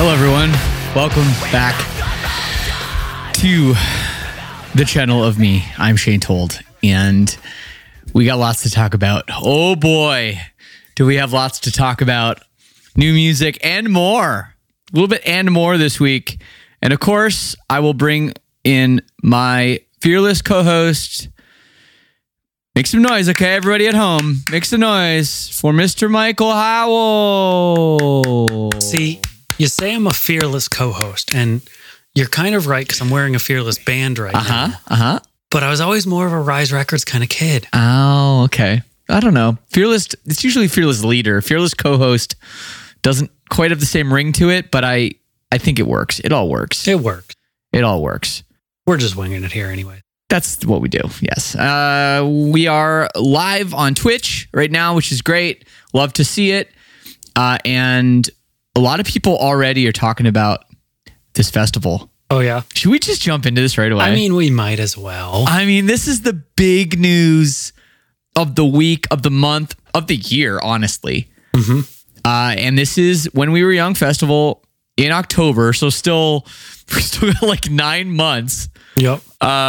Hello, everyone. Welcome back to the channel of me. I'm Shane Told, and we got lots to talk about. Oh boy, do we have lots to talk about. New music and more. A little bit and more this week. And of course, I will bring in my fearless co-host. Make some noise, okay? Everybody at home, make some noise for Mr. Michael Howell. See, you say I'm a fearless co-host, and you're kind of right because I'm wearing a fearless band right now. But I was always more of a Rise Records kind of kid. Oh, okay. I don't know. Fearless, it's usually fearless leader. Fearless co-host doesn't quite have the same ring to it, but I think it works. It all works. It works. It all works. We're just winging it here anyway. That's what we do. Yes. We are live on Twitch right now, which is great. Love to see it. And a lot of people already are talking about this festival. Oh, yeah. Should we just jump into this right away? I mean, we might as well. I mean, this is the big news of the week, of the month, of the year, honestly. Mm-hmm. And this is When We Were Young Festival in October. So we still got like 9 months. Yep.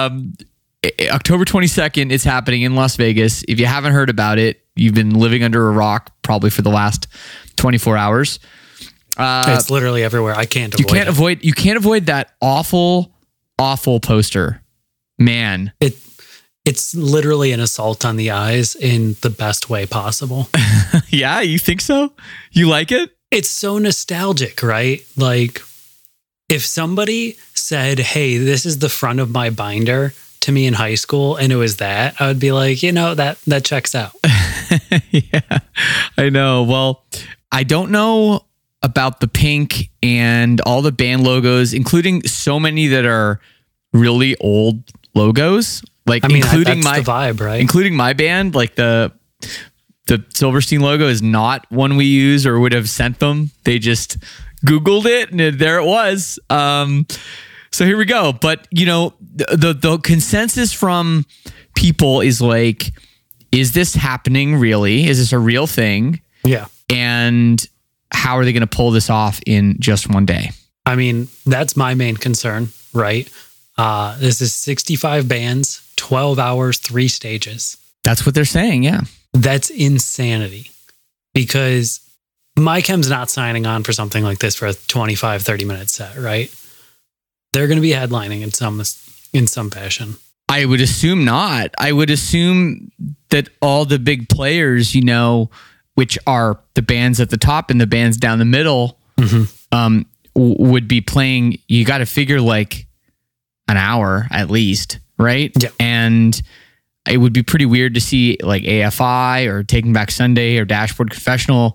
October 22nd, it's happening in Las Vegas. If you haven't heard about it, you've been living under a rock probably for the last 24 hours. It's literally everywhere. I can't avoid You can't avoid that awful poster. Man. It's literally an assault on the eyes in the best way possible. Yeah, you think so? You like it? It's so nostalgic, right? Like, if somebody said, hey, this is the front of my binder to me in high school, and it was that, I would be like, that checks out. Yeah, I know. Well, I don't know about the pink and all the band logos, including so many that are really old logos. Like, including that's the vibe, right? Including my band, like the Silverstein logo is not one we use or would have sent them. They just Googled it and there it was. So here we go. But the consensus from people is like, is this happening really? Is this a real thing? Yeah. And how are they going to pull this off in just one day? I mean, that's my main concern, right? This is 65 bands, 12 hours, 3 stages. That's what they're saying, yeah. That's insanity. Because My Chem's not signing on for something like this for a 25, 30-minute set, right? They're going to be headlining in some fashion. I would assume not. I would assume that all the big players, which are the bands at the top and the bands down the middle, would be playing. You got to figure like an hour at least, right? Yeah. And it would be pretty weird to see like AFI or Taking Back Sunday or Dashboard Confessional,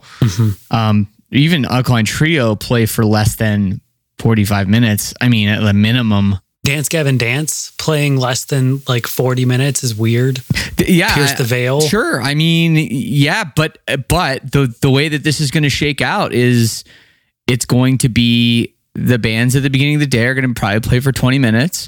even Alkaline Trio play for less than 45 minutes. I mean, at the minimum. Dance Gavin Dance playing less than like 40 minutes is weird. Yeah. Pierce the Veil. Sure. I mean, yeah, but the way that this is going to shake out is it's going to be the bands at the beginning of the day are going to probably play for 20 minutes.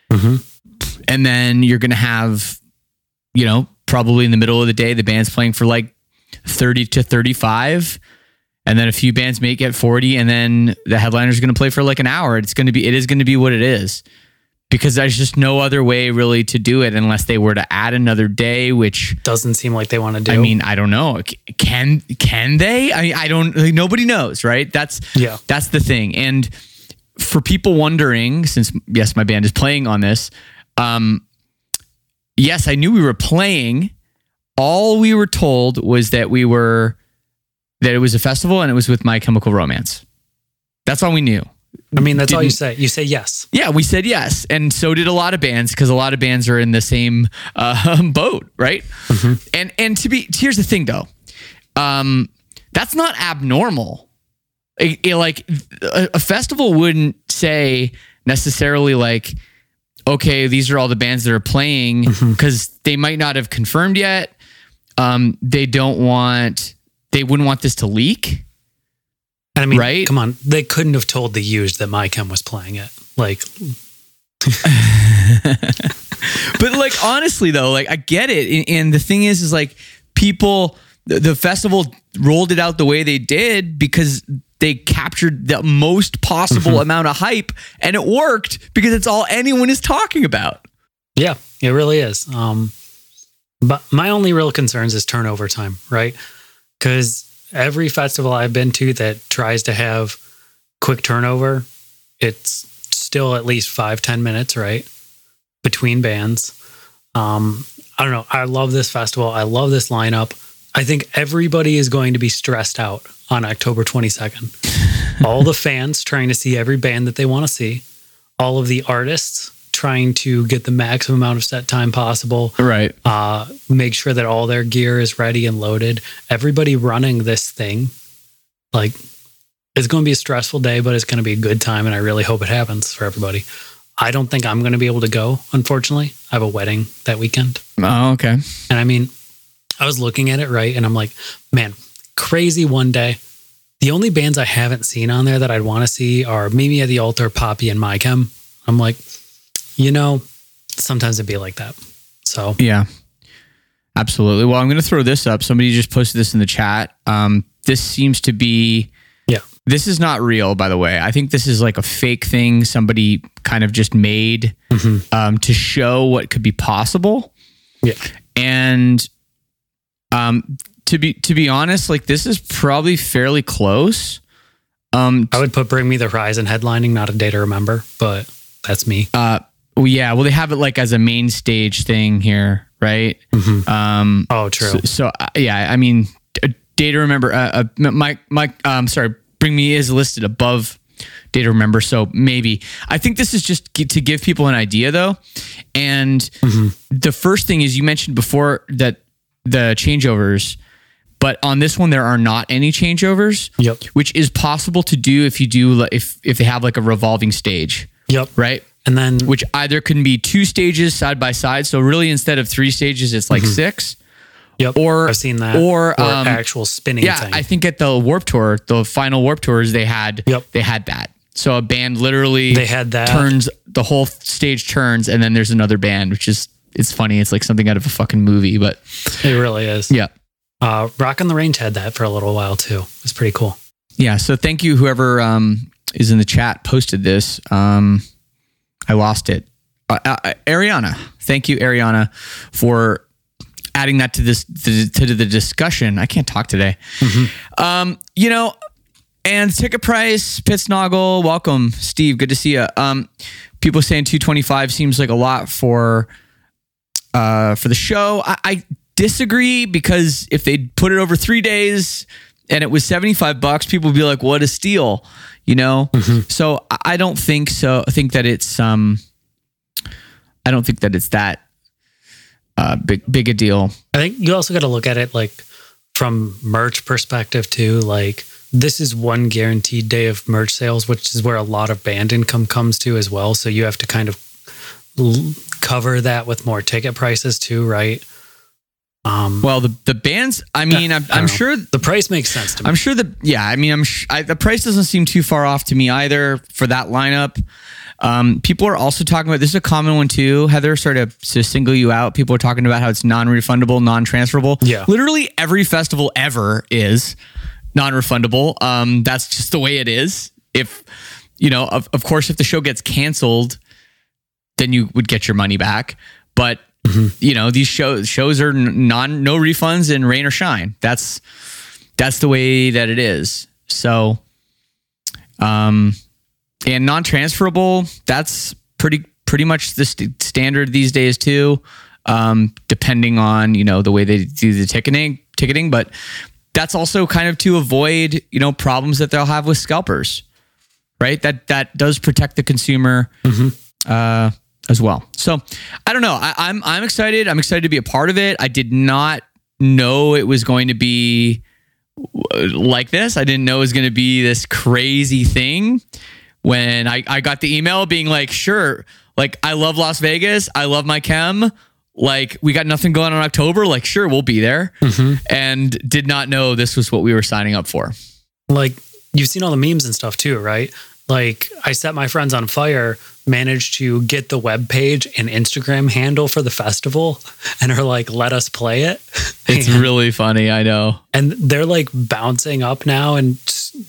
And then you're going to have, probably in the middle of the day, the band's playing for like 30 to 35. And then a few bands may get 40, and then the headliner's going to play for like an hour. It is going to be what it is, because there's just no other way really to do it unless they were to add another day, which doesn't seem like they want to do. I mean, I don't know. Can they? I don't. Nobody knows, right? That's the thing. And for people wondering, since yes, my band is playing on this. Yes, I knew we were playing. All we were told was that it was a festival and it was with My Chemical Romance. That's all we knew. I mean, that's all you say. You say yes. Yeah, we said yes. And so did a lot of bands, because a lot of bands are in the same boat, right? And here's the thing though. That's not abnormal. A festival wouldn't say necessarily like, okay, these are all the bands that are playing, because they might not have confirmed yet. They wouldn't want this to leak. I mean, right? Come on. They couldn't have told the Used that My Chem was playing it. Like, but like, honestly though, like I get it. And the thing is like people, the festival rolled it out the way they did because they captured the most possible amount of hype, and it worked because it's all anyone is talking about. Yeah, it really is. But my only real concerns is turnover time, right? Because every festival I've been to that tries to have quick turnover, it's still at least 5-10 minutes, right? Between bands. I don't know. I love this festival. I love this lineup. I think everybody is going to be stressed out on October 22nd. All the fans trying to see every band that they want to see. All of the artists trying to get the maximum amount of set time possible. Right. Make sure that all their gear is ready and loaded. Everybody running this thing. Like, it's going to be a stressful day, but it's going to be a good time, and I really hope it happens for everybody. I don't think I'm going to be able to go, unfortunately. I have a wedding that weekend. Oh, okay. And I mean, I was looking at it, right? And I'm like, man, crazy one day. The only bands I haven't seen on there that I'd want to see are Mimi at the Altar, Poppy, and MyChem. I'm like, sometimes it'd be like that. So yeah, absolutely. Well, I'm going to throw this up. Somebody just posted this in the chat. This seems to be... Yeah. This is not real, by the way. I think this is like a fake thing somebody kind of just made to show what could be possible. Yeah. And to be honest, like this is probably fairly close. I would put Bring Me the Horizon headlining, not A Day to Remember, but that's me. Well, they have it like as a main stage thing here, right? Oh, true. So yeah, I mean, A Day to Remember. Sorry, Bring Me is listed above Day to Remember, so maybe. I think this is just to give people an idea, though. And the first thing is, you mentioned before that the changeovers, but on this one there are not any changeovers. Yep. Which is possible to do if they have like a revolving stage. Yep. Right. And then, which either can be 2 stages side by side. So really, instead of 3 stages, it's like 6. Yep. Or I've seen that. Or actual spinning thing. I think at the Warped Tour, the final Warped Tours, they had that. So a band literally turns, the whole stage turns, and then there's another band, which is, it's funny. It's like something out of a fucking movie, but it really is. Yeah. Rock on the Range had that for a little while too. It's pretty cool. Yeah. So thank you, whoever is in the chat posted this. I lost it. Ariana. Thank you, Ariana, for adding that to the discussion. I can't talk today. And ticket price, Pitsnoggle, welcome, Steve. Good to see you. People saying $225 seems like a lot for the show. I disagree, because if they put it over 3 days and it was $75, people would be like, "What a steal!" So I don't think so. I think that it's I don't think that it's that big a deal. I think you also got to look at it like from merch perspective too. Like, this is one guaranteed day of merch sales, which is where a lot of band income comes to as well. So you have to kind of cover that with more ticket prices too, right? Well, the bands, I mean, I'm sure the price makes sense to me. I'm sure the price doesn't seem too far off to me either for that lineup. People are also talking about, this is a common one too, Heather, sort of to single you out. People are talking about how it's non-refundable, non-transferable. Yeah. Literally every festival ever is non-refundable. That's just the way it is. If, of course, if the show gets canceled, then you would get your money back. But these shows are no refunds in rain or shine. That's the way that it is. So, and non-transferable, that's pretty much the standard these days too. Depending on, the way they do the ticketing, but that's also kind of to avoid, problems that they'll have with scalpers, right? That does protect the consumer, as well. So I don't know. I'm excited. I'm excited to be a part of it. I did not know it was going to be like this. I didn't know it was going to be this crazy thing. When I got the email being like, sure, like, I love Las Vegas. I love MyChem. Like, we got nothing going on in October. Like, sure, we'll be there. And did not know this was what we were signing up for. Like, you've seen all the memes and stuff too, right? Like, I Set My Friends on Fire managed to get the web page and Instagram handle for the festival, and are like, let us play it. It's really funny. I know. And they're like bouncing up now, and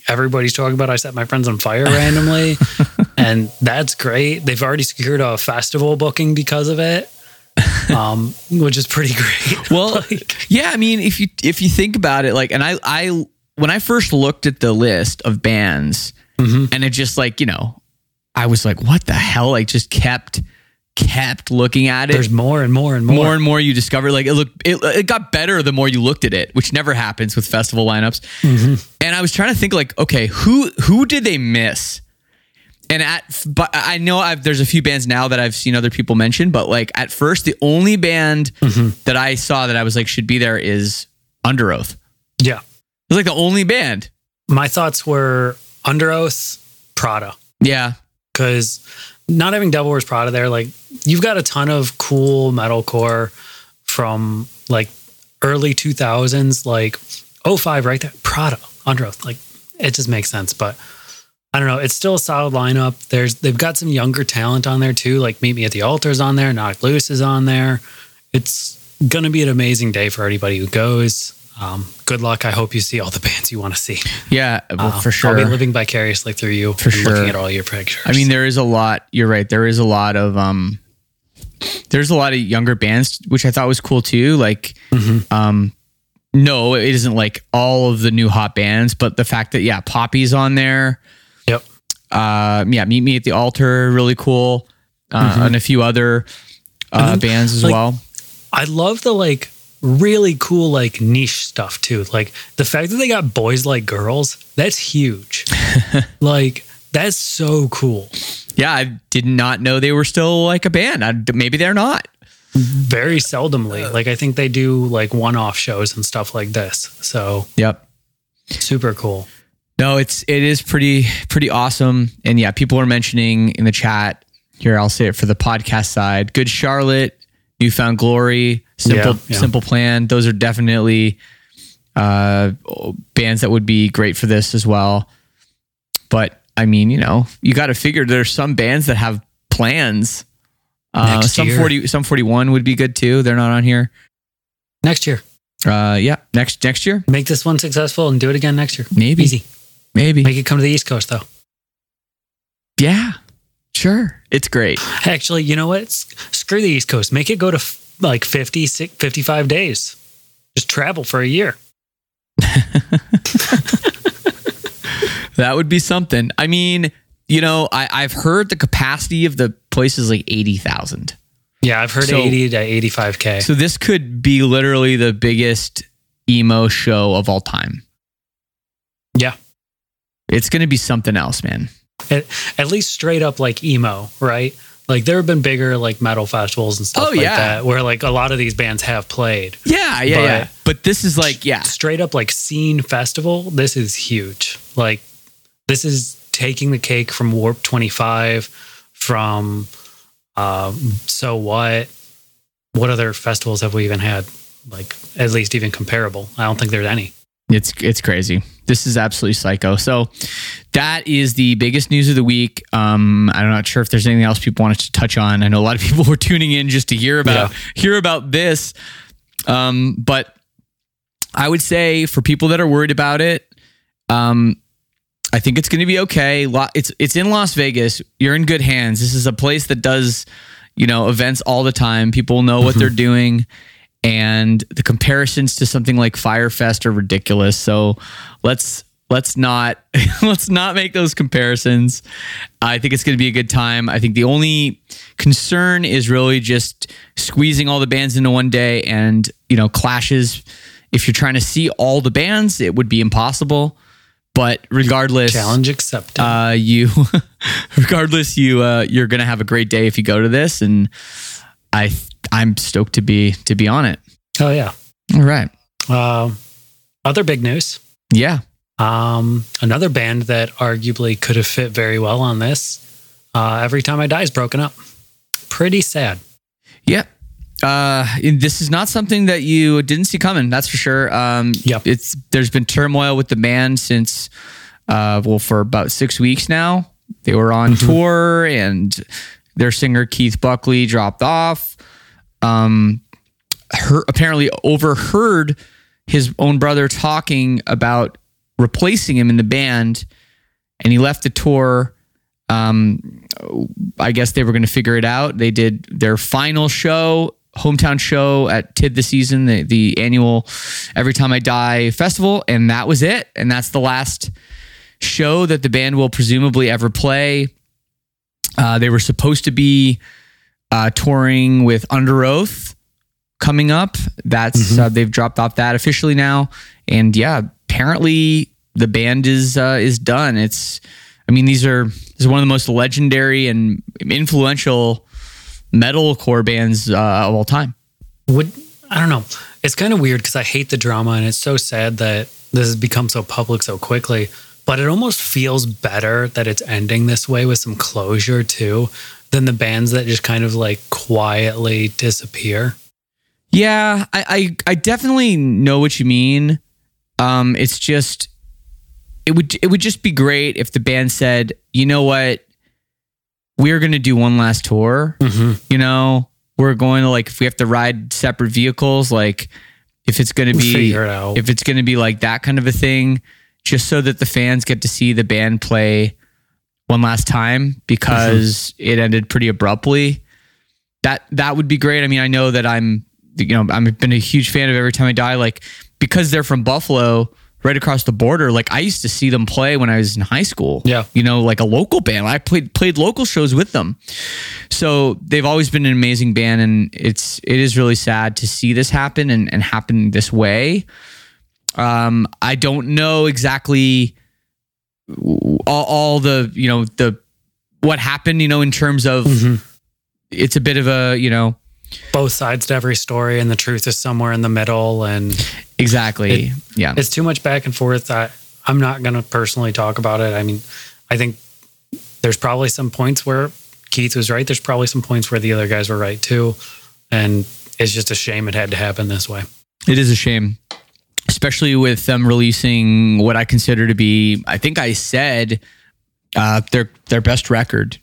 everybody's talking about I Set My Friends on Fire randomly. And that's great. They've already secured a festival booking because of it. Which is pretty great. Well, yeah, I mean, if you think about it, like, and I when I first looked at the list of bands, and it just like, I was like, what the hell? Like, just kept looking at it. There's more and more and more. More and more you discover. Like, it got better the more you looked at it, which never happens with festival lineups. And I was trying to think, like, okay, who did they miss? And but I know there's a few bands now that I've seen other people mention, but like at first, the only band that I saw that I was like should be there is Under Oath. Yeah, it's like the only band. My thoughts were Under Oath, Prada. Yeah, because not having Devil Wears Prada there, like you've got a ton of cool metalcore from like early 2000s, like 05 right there. Prada, Under Oath, like it just makes sense, but. I don't know. It's still a solid lineup. They've got some younger talent on there too. Like Meet Me at the Altar's on there. Knocked Loose is on there. It's going to be an amazing day for anybody who goes. Good luck. I hope you see all the bands you want to see. Yeah, well, for sure. I'll be living vicariously through you for sure. Looking at all your pictures. I mean, there is a lot. You're right. There is a lot of younger bands, which I thought was cool too. Like, no, it isn't like all of the new hot bands, but the fact that Poppy's on there. Yep. Meet Me at the Altar, really cool. And a few other bands as well. I love the like really cool like niche stuff too. Like the fact that they got Boys Like Girls, that's huge. Like that's so cool. Yeah, I did not know they were still like a band. Maybe they're not. Very seldomly. Like I think they do like one-off shows and stuff like this. So yep, super cool. No, it is pretty awesome. And yeah, people are mentioning in the chat here, I'll say it for the podcast side, Good Charlotte, New Found Glory, Simple Plan. Those are definitely bands that would be great for this as well. But I mean, you got to figure there's some bands that have plans. Some 41 would be good too. They're not on here. Next year. Next year. Make this one successful and do it again next year. Maybe. Easy. Maybe. Make it come to the East Coast, though. Yeah, sure. It's great. Actually, you know what? Screw the East Coast. Make it go to like 50, 55 days. Just travel for a year. That would be something. I mean, I've heard the capacity of the place is like 80,000. Yeah, I've heard 80 to 85K. So this could be literally the biggest emo show of all time. Yeah. It's going to be something else, man. At least straight up like emo, right? Like there have been bigger like metal festivals and stuff that where like a lot of these bands have played. Yeah. But this is like, straight up like scene festival. This is huge. Like this is taking the cake from Warp 25, from So What other festivals have we even had? Like at least even comparable. I don't think there's any. It's crazy. This is absolutely psycho. So that is the biggest news of the week. I'm not sure if there's anything else people wanted to touch on. I know a lot of people were tuning in just to hear about this. But I would say for people that are worried about it, I think it's going to be okay. It's in Las Vegas. You're in good hands. This is a place that does, events all the time. People know what they're doing. And the comparisons to something like Firefest are ridiculous. So let's not make those comparisons. I think it's going to be a good time. I think the only concern is really just squeezing all the bands into one day, and clashes. If you're trying to see all the bands, it would be impossible. But regardless, challenge accepted. You're going to have a great day if you go to this, and I'm stoked to be on it. Oh yeah. All right. Other big news. Yeah. Another band that arguably could have fit very well on this. Every Time I Die is broken up. Pretty sad. Yeah. This is not something that you didn't see coming. That's for sure. There's been turmoil with the band since, for about 6 weeks now. They were on tour, and their singer Keith Buckley dropped off. Apparently overheard his own brother talking about replacing him in the band, and he left the tour. I guess they were going to figure it out. They did their final show, hometown show at TID this season, the annual Every Time I Die festival, and that was it. And that's the last show that the band will presumably ever play. They were supposed to be touring with Under Oath coming up. That's they've dropped off that officially now. And yeah, apparently the band is done. This is one of the most legendary and influential metalcore bands of all time. I don't know. It's kind of weird because I hate the drama, and it's so sad that this has become so public so quickly. But it almost feels better that it's ending this way with some closure too, than the bands that just kind of like quietly disappear. Yeah, I definitely know what you mean. It's just it would just be great if the band said, you know what, we're going to do one last tour. You know, we're going to, like, if we have to ride separate vehicles, like if it's going to be like that kind of a thing, just so that the fans get to see the band play one last time, because it ended pretty abruptly. That would be great. I mean, I know that I've been a huge fan of Every Time I Die, like, because they're from Buffalo, right across the border. Like, I used to see them play when I was in high school. Yeah. You know, like a local band. I played local shows with them. So they've always been an amazing band, and it is really sad to see this happen and happen this way. I don't know exactly all the what happened, in terms of it's a bit of a, both sides to every story, and the truth is somewhere in the middle. And exactly. It's too much back and forth. I'm not going to personally talk about it. I mean, I think there's probably some points where Keith was right. There's probably some points where the other guys were right too. And it's just a shame it had to happen this way. It is a shame, especially with them releasing what I consider to be, I think I said, their best record,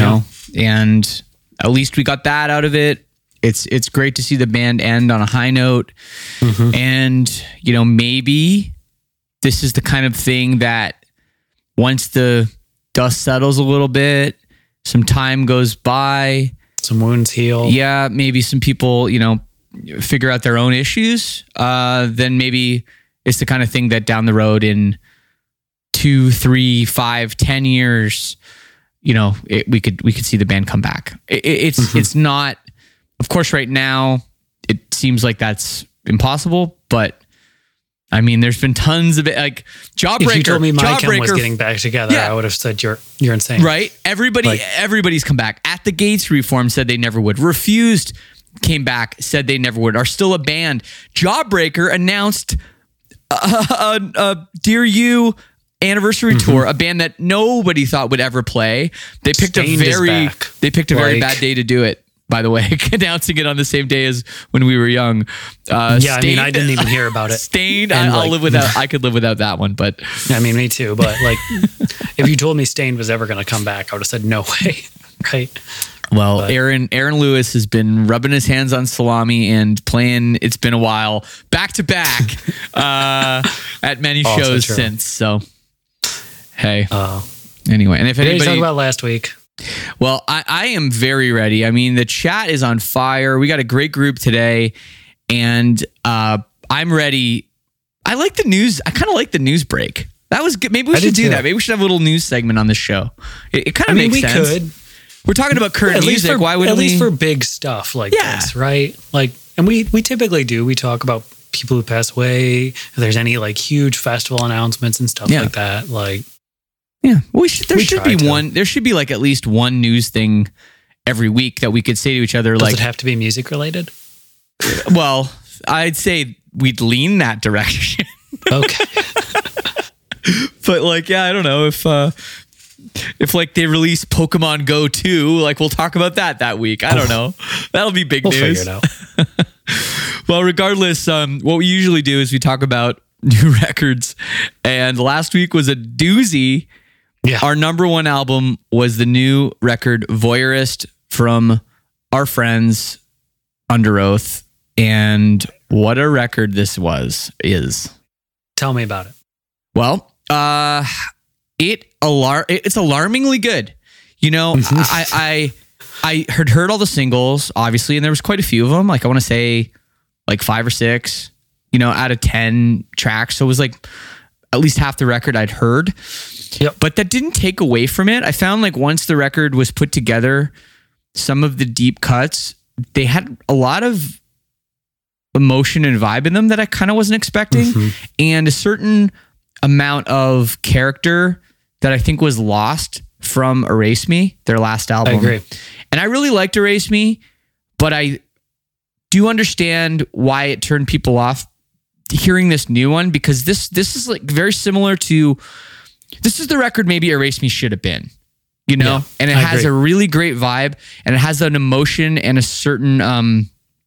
and at least we got that out of it. It's great to see the band end on a high note. And, maybe this is the kind of thing that once the dust settles a little bit, some time goes by, some wounds heal. Yeah, maybe some people, figure out their own issues. Then maybe it's the kind of thing that down the road in 2, 3, 5, 10 years, we could see the band come back. It's not. Of course, right now, it seems like that's impossible, but I mean, there's been tons of it. Like Jawbreaker. If you told me My Chem was getting back together, I would have said you're insane. Right? Everybody's come back. At the Gates Reform said they never would. Refused came back, said they never would. Are still a band. Jawbreaker announced a Dear You anniversary tour, a band that nobody thought would ever play. They picked a very bad day to do it. By the way, announcing it on the same day as when we were young. Stained, I mean, I didn't even hear about it. Stained, I'll live without. I could live without that one, but I mean, me too. But like, if you told me Stained was ever going to come back, I would have said no way. Right? Well, Aaron Lewis has been rubbing his hands on salami and playing It's Been a While back to back at many shows since. So, hey. Anyway, and if anybody talk about last week. Well, I am very ready. I mean, the chat is on fire. We got a great group today, and I'm ready. I like the news. I kind of like the news break. That was good. Maybe we should do that. Maybe we should have a little news segment on this show. It kind of makes sense. We could. We're talking about current music. Why wouldn't we? At least for big stuff like this, right? Like, and we typically do. We talk about people who pass away. If there's any like huge festival announcements and stuff like that, like. Yeah, there should be like at least one news thing every week that we could say to each other. Does it have to be music related? Well, I'd say we'd lean that direction. Okay. But like, yeah, I don't know if like they release Pokemon Go 2, like we'll talk about that week. I don't know. That'll be big news. We'll figure it out. Well, regardless, what we usually do is we talk about new records, and last week was a doozy. Yeah. Our number one album was the new record Voyeurist from our friends Under Oath. And what a record this is. Tell me about it. Well, It's alarmingly good. You know, I heard all the singles, obviously, and there was quite a few of them. Like I want to say like 5 or 6, you know, out of 10 tracks. So it was like at least half the record I'd heard. Yep. But that didn't take away from it. I found like once the record was put together, some of the deep cuts, they had a lot of emotion and vibe in them that I kind of wasn't expecting. And a certain amount of character that I think was lost from Erase Me, their last album. I agree. And I really liked Erase Me, but I do understand why it turned people off hearing this new one, because this is like very similar to, this is the record maybe Erase Me should have been, you know? Yeah, and it has a really great vibe, and it has an emotion and a certain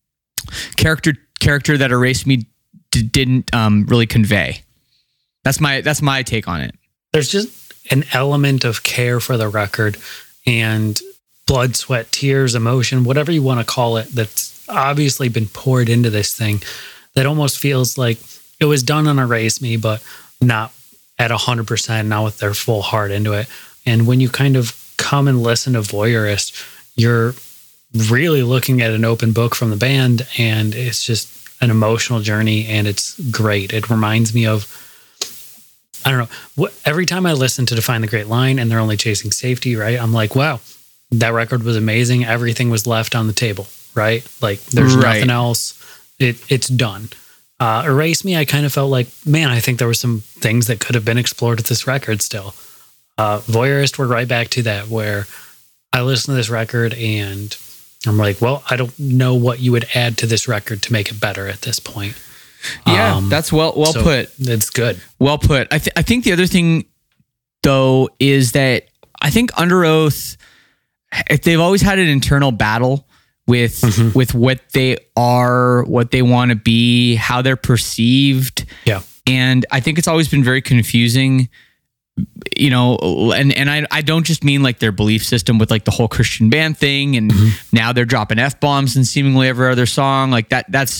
character that Erase Me didn't really convey. That's my take on it. There's just an element of care for the record and blood, sweat, tears, emotion, whatever you want to call it, that's obviously been poured into this thing that almost feels like it was done on Erase Me, but not at 100%, not with their full heart into it. And when you kind of come and listen to Voyeurist, you're really looking at an open book from the band, and it's just an emotional journey, and it's great. It reminds me of, I don't know, every time I listen to Define the Great Line and they're only chasing safety, right? I'm like, wow, that record was amazing. Everything was left on the table, right? Like there's nothing else. It's done. Erase Me, I kind of felt like, man, I think there were some things that could have been explored with this record still. Voyeurist, we're right back to that, where I listen to this record and I'm like, well, I don't know what you would add to this record to make it better at this point. Yeah, that's well so put. It's good. Well put. I think the other thing, though, is that I think Under Oath, they've always had an internal battle with what they are, what they want to be, how they're perceived. Yeah. And I think it's always been very confusing, you know, and I don't just mean like their belief system with like the whole Christian band thing, and now they're dropping F-bombs in seemingly every other song. Like that's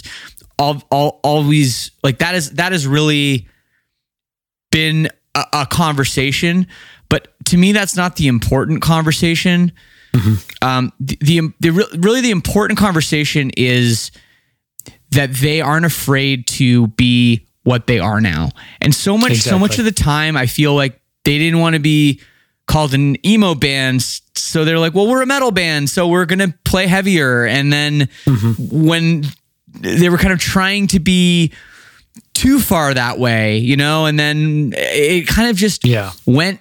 always like that has really been a conversation, but to me that's not the important conversation. The important conversation is that they aren't afraid to be what they are now, and so much of the time I feel like they didn't want to be called an emo band, so they're like, well, we're a metal band, so we're gonna play heavier. And then when they were kind of trying to be too far that way, you know, and then it kind of just went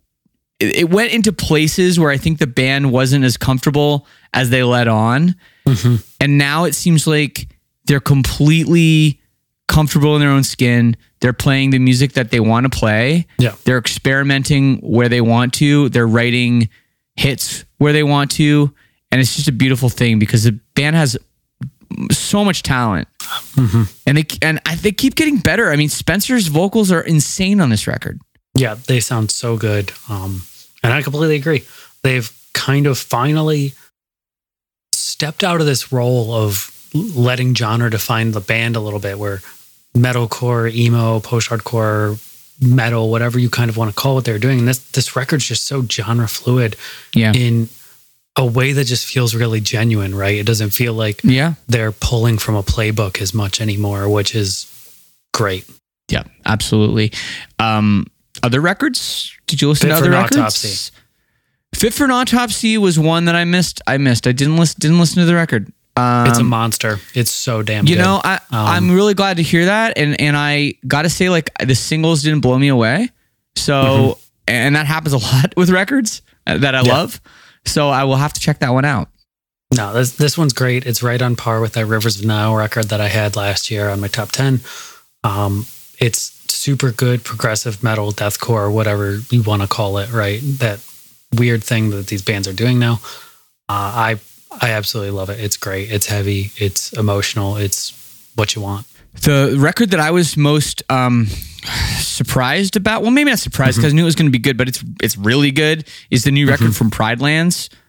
into places where I think the band wasn't as comfortable as they let on. And now it seems like they're completely comfortable in their own skin. They're playing the music that they want to play. Yeah. They're experimenting where they want to. They're writing hits where they want to. And it's just a beautiful thing because the band has so much talent, and they keep getting better. I mean, Spencer's vocals are insane on this record. Yeah, they sound so good. And I completely agree. They've kind of finally stepped out of this role of letting genre define the band a little bit, where metalcore, emo, post-hardcore, metal, whatever you kind of want to call what they're doing. And this record's just so genre fluid in a way that just feels really genuine, right? It doesn't feel like they're pulling from a playbook as much anymore, which is great. Yeah, absolutely. Other records? Did you listen to other records? Autopsy. Fit for an Autopsy was one that I missed. I didn't listen to the record. It's a monster. It's so damn good. You know, I'm really glad to hear that. And I got to say, like, the singles didn't blow me away. So, and that happens a lot with records that I love. So I will have to check that one out. No, this one's great. It's right on par with that Rivers of Nile record that I had last year on my top 10. It's super good progressive metal, deathcore, whatever you want to call it, right? That weird thing that these bands are doing now. I absolutely love it. It's great. It's heavy. It's emotional. It's what you want. The record that I was most surprised about, well, maybe not surprised because I knew it was going to be good, but it's really good, is the new record from Pride Lands.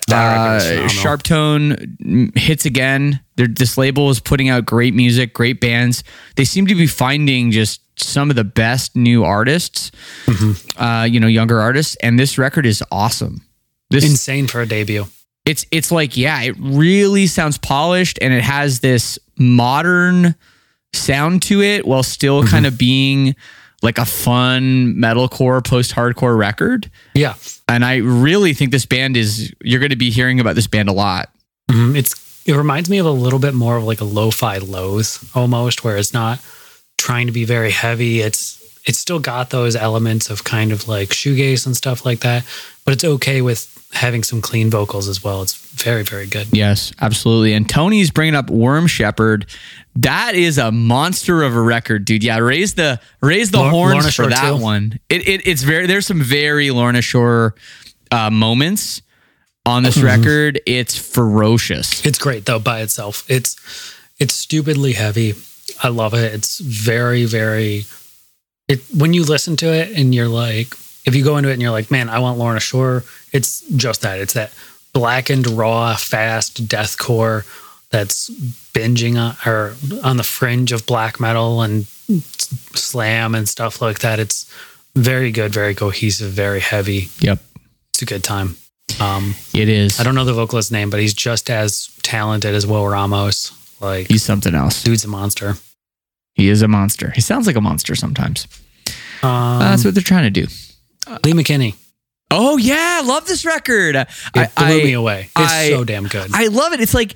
That record is phenomenal. Sharp Tone hits again. This label is putting out great music, great bands. They seem to be finding just some of the best new artists, younger artists. And this record is awesome. Insane for a debut. It's like, yeah, it really sounds polished and it has this modern sound to it while still kind of being like a fun metalcore, post-hardcore record. Yeah. And I really think this band you're going to be hearing about this band a lot. Mm-hmm. It reminds me of a little bit more of like a lo-fi lows almost, where it's not trying to be very heavy. It's still got those elements of kind of like shoegaze and stuff like that, but it's okay with having some clean vocals as well. It's very, very good. Yes, absolutely. And Tony's bringing up Worm Shepherd. That is a monster of a record, dude. Yeah, raise the horns Lorna for Shore that too. one. It's there's some very Lorna Shore moments on this record. It's ferocious. It's great though by itself. It's stupidly heavy. I love it. It's very, very. When you listen to it and you're like, if you go into it and you're like, man, I want Lorna Shore. It's just that. It's that blackened, raw, fast deathcore that's binging on the fringe of black metal and slam and stuff like that. It's very good, very cohesive, very heavy. Yep. It's a good time. It is. I don't know the vocalist's name, but he's just as talented as Will Ramos. Like, He's something else. dude's a monster. He is a monster. He sounds like a monster sometimes. That's what they're trying to do. Lee McKinney. Oh yeah, I love this record. It blew me away. It's so damn good. I love it. It's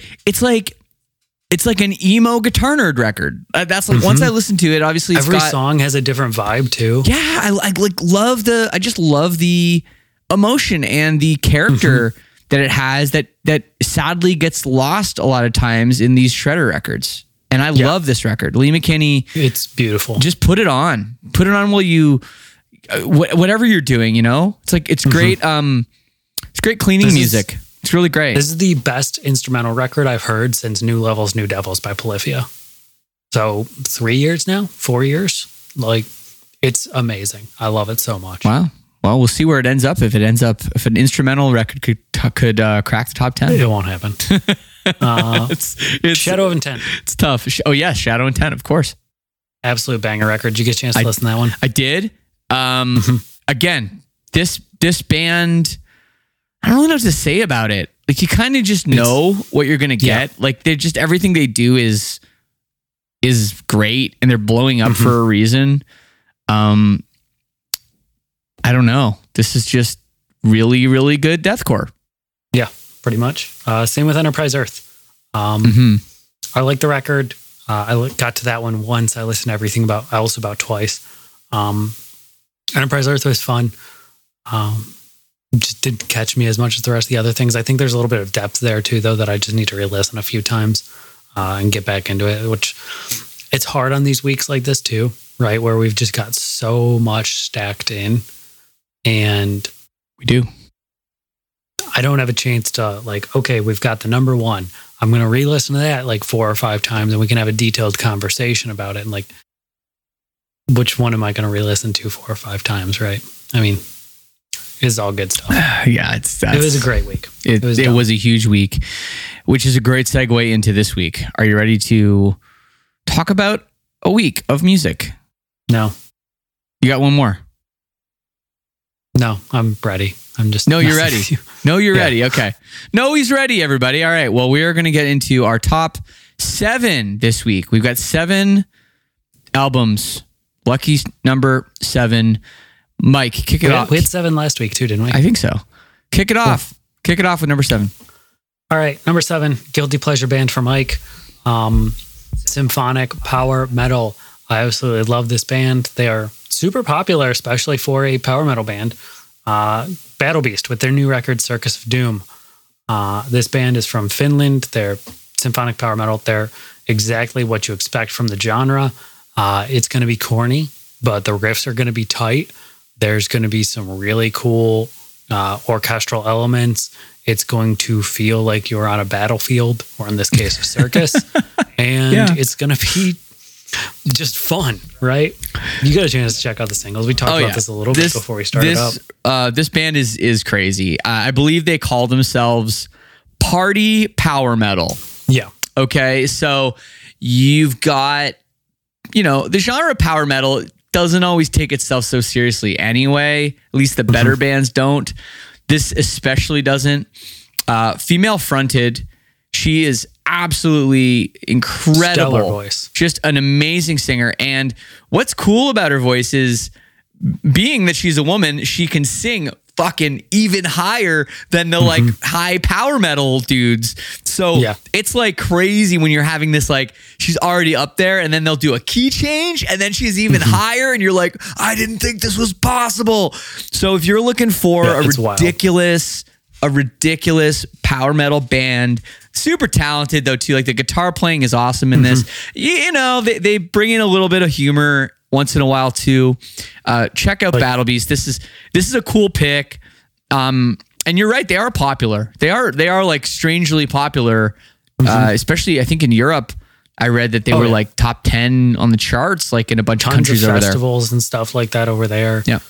like an emo guitar nerd record. That's like once I listen to it, obviously it's Every got, song has a different vibe too. Yeah, I just love the emotion and the character that it has that sadly gets lost a lot of times in these Shredder records. And I love this record. Lee McKinney. It's beautiful. Just put it on. Put it on while you whatever you're doing, you know? It's like it's great it's great cleaning music. It's really great. This is the best instrumental record I've heard since New Levels, New Devils by Polyphia. So 3 years now, 4 years. Like, it's amazing. I love it so much. Wow. Well, we'll see where it ends up. If an instrumental record could crack the top 10. It won't happen. It's Shadow of Intent. It's tough. Oh yeah, Shadow Intent, of course. Absolute banger record. Did you get a chance to listen to that one? I did. Again, this band, I don't really know what to say about it. Like, you kind of just know what you're gonna get. Yeah. Like, they're just everything they do is great, and they're blowing up for a reason. I don't know. This is just really, really good deathcore. Yeah, pretty much. Same with Enterprise Earth. I like the record. I got to that one once. I listened to everything about twice. Enterprise Earth was fun. Just didn't catch me as much as the rest of the other things. I think there's a little bit of depth there too, though, that I just need to re-listen a few times and get back into it, which it's hard on these weeks like this too, right? Where we've just got so much stacked in, and we do. I don't have a chance to like, okay, we've got the number one. I'm going to re-listen to that like 4 or 5 times and we can have a detailed conversation about it. And like, which one am I going to re-listen to 4 or 5 times, right? I mean, it's all good stuff. Yeah, it was a great week. It was a huge week, which is a great segue into this week. Are you ready to talk about a week of music? No. You got one more? No, I'm ready. I'm just... No, you're ready. No, you're ready. Okay. No, he's ready, everybody. All right. Well, we are going to get into our top 7 this week. We've got 7 albums. Lucky number 7. Mike, kick it off. We had 7 last week too, didn't we? I think so. Kick it off. Kick it off with number 7. All right. Number 7, guilty pleasure band for Mike. Symphonic power metal. I absolutely love this band. They are super popular, especially for a power metal band. Battle Beast with their new record, Circus of Doom. This band is from Finland. They're symphonic power metal. They're exactly what you expect from the genre. It's going to be corny, but the riffs are going to be tight. There's going to be some really cool orchestral elements. It's going to feel like you're on a battlefield, or in this case, a circus. And it's going to be just fun, right? You got a chance to check out the singles. We talked about this a little bit before we started up. This band is crazy. I believe they call themselves Party Power Metal. Yeah. Okay, so you've got, the genre of power metal doesn't always take itself so seriously anyway. At least the better bands don't. This especially doesn't. Female fronted. She is absolutely incredible. Stellar voice. Just an amazing singer. And what's cool about her voice is, being that she's a woman, she can sing fucking even higher than the like high power metal dudes. So it's like crazy when you're having this, like, she's already up there and then they'll do a key change and then she's even higher and you're like, I didn't think this was possible. So if you're looking for a ridiculous power metal band, super talented though too, like the guitar playing is awesome in this. They bring in a little bit of humor once in a while too. Check out Battle Beast. This is a cool pick. And you're right, they are popular. They are like strangely popular. Especially I think in Europe. I read that they were like top 10 on the charts, like in a bunch of countries over there. Festivals and stuff like that over there. Yeah.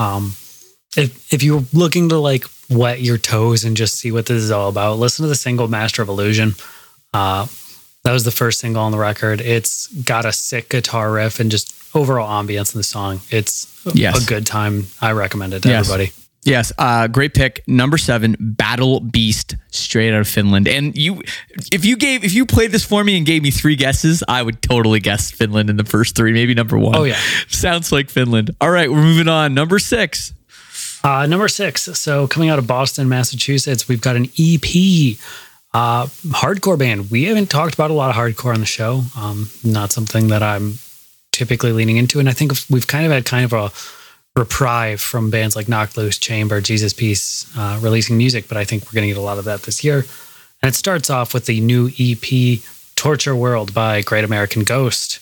If you're looking to like wet your toes and just see what this is all about, listen to the single Master of Illusion. That was the first single on the record. It's got a sick guitar riff and just overall ambience in the song. It's a good time. I recommend it to everybody. Yes. Great pick. Number 7, Battle Beast, straight out of Finland. And if you played this for me and gave me 3 guesses, I would totally guess Finland in the first 3, maybe number 1. Oh yeah. Sounds like Finland. All right, we're moving on. Number 6. Number 6. So coming out of Boston, Massachusetts, we've got an EP. Hardcore band. We haven't talked about a lot of hardcore on the show. Not something that I'm typically leaning into. And I think we've kind of had a reprieve from bands like Knocked Loose, Chamber, Jesus Piece, releasing music, but I think we're going to get a lot of that this year. And it starts off with the new EP, Torture World by Great American Ghost.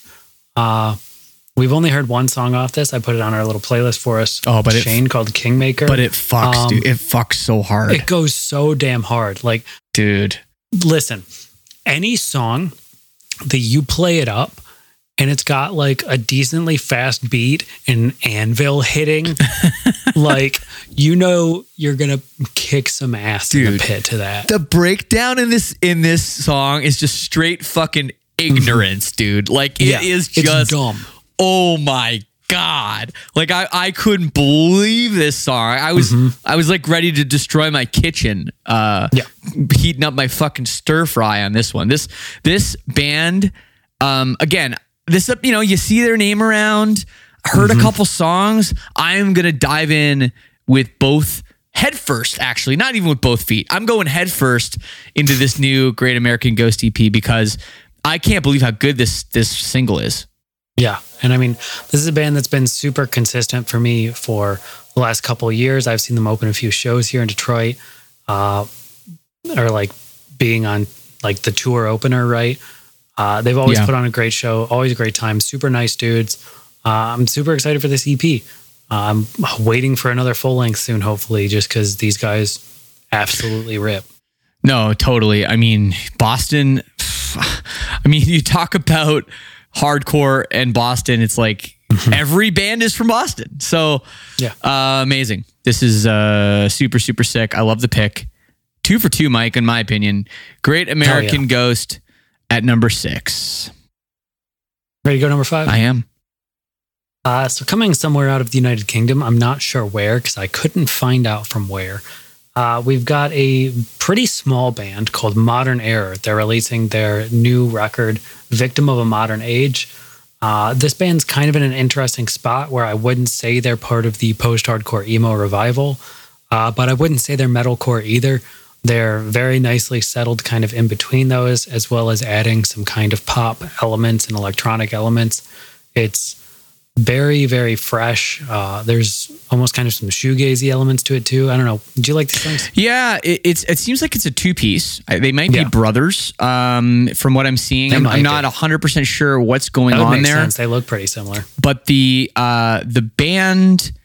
We've only heard one song off this. I put it on our little playlist for us. Shane, called Kingmaker. But it fucks, dude. It fucks so hard. It goes so damn hard. Like, dude, listen, any song that you play it up and it's got like a decently fast beat and anvil hitting, like, you're going to kick some ass in the pit to that. The breakdown in this song is just straight fucking ignorance, dude. Like, it is just dumb. Oh my God. Like I couldn't believe this song. I was like ready to destroy my kitchen. Heating up my fucking stir fry on this one. This band, again, this, you see their name around, heard a couple songs. I'm going to dive in with both head first, actually, not even with both feet. I'm going head first into this new Great American Ghost EP because I can't believe how good this single is. Yeah. And I mean, this is a band that's been super consistent for me for the last couple of years. I've seen them open a few shows here in Detroit, or like being on like the tour opener, right? They've always put on a great show, always a great time, super nice dudes. I'm super excited for this EP. I'm waiting for another full length soon, hopefully, just because these guys absolutely rip. No, totally. I mean, Boston, you talk about hardcore and Boston, it's like every band is from Boston. So amazing. This is super, super sick. I love the pick. 2 for 2, Mike, in my opinion. Great American Ghost at number 6. Ready to go number 5? I am. So coming somewhere out of the United Kingdom, I'm not sure where because I couldn't find out from where. We've got a pretty small band called Modern Error. They're releasing their new record, Victim of a Modern Age. This band's kind of in an interesting spot where I wouldn't say they're part of the post-hardcore emo revival, but I wouldn't say they're metalcore either. They're very nicely settled kind of in between those, as well as adding some kind of pop elements and electronic elements. It's very, very fresh. There's almost kind of some shoegazy elements to it too. I don't know. Did you like these songs? Yeah, it seems like it's a 2-piece. They might be brothers, from what I'm seeing. I'm not 100% sure what's going on there. Sense. They look pretty similar. But the band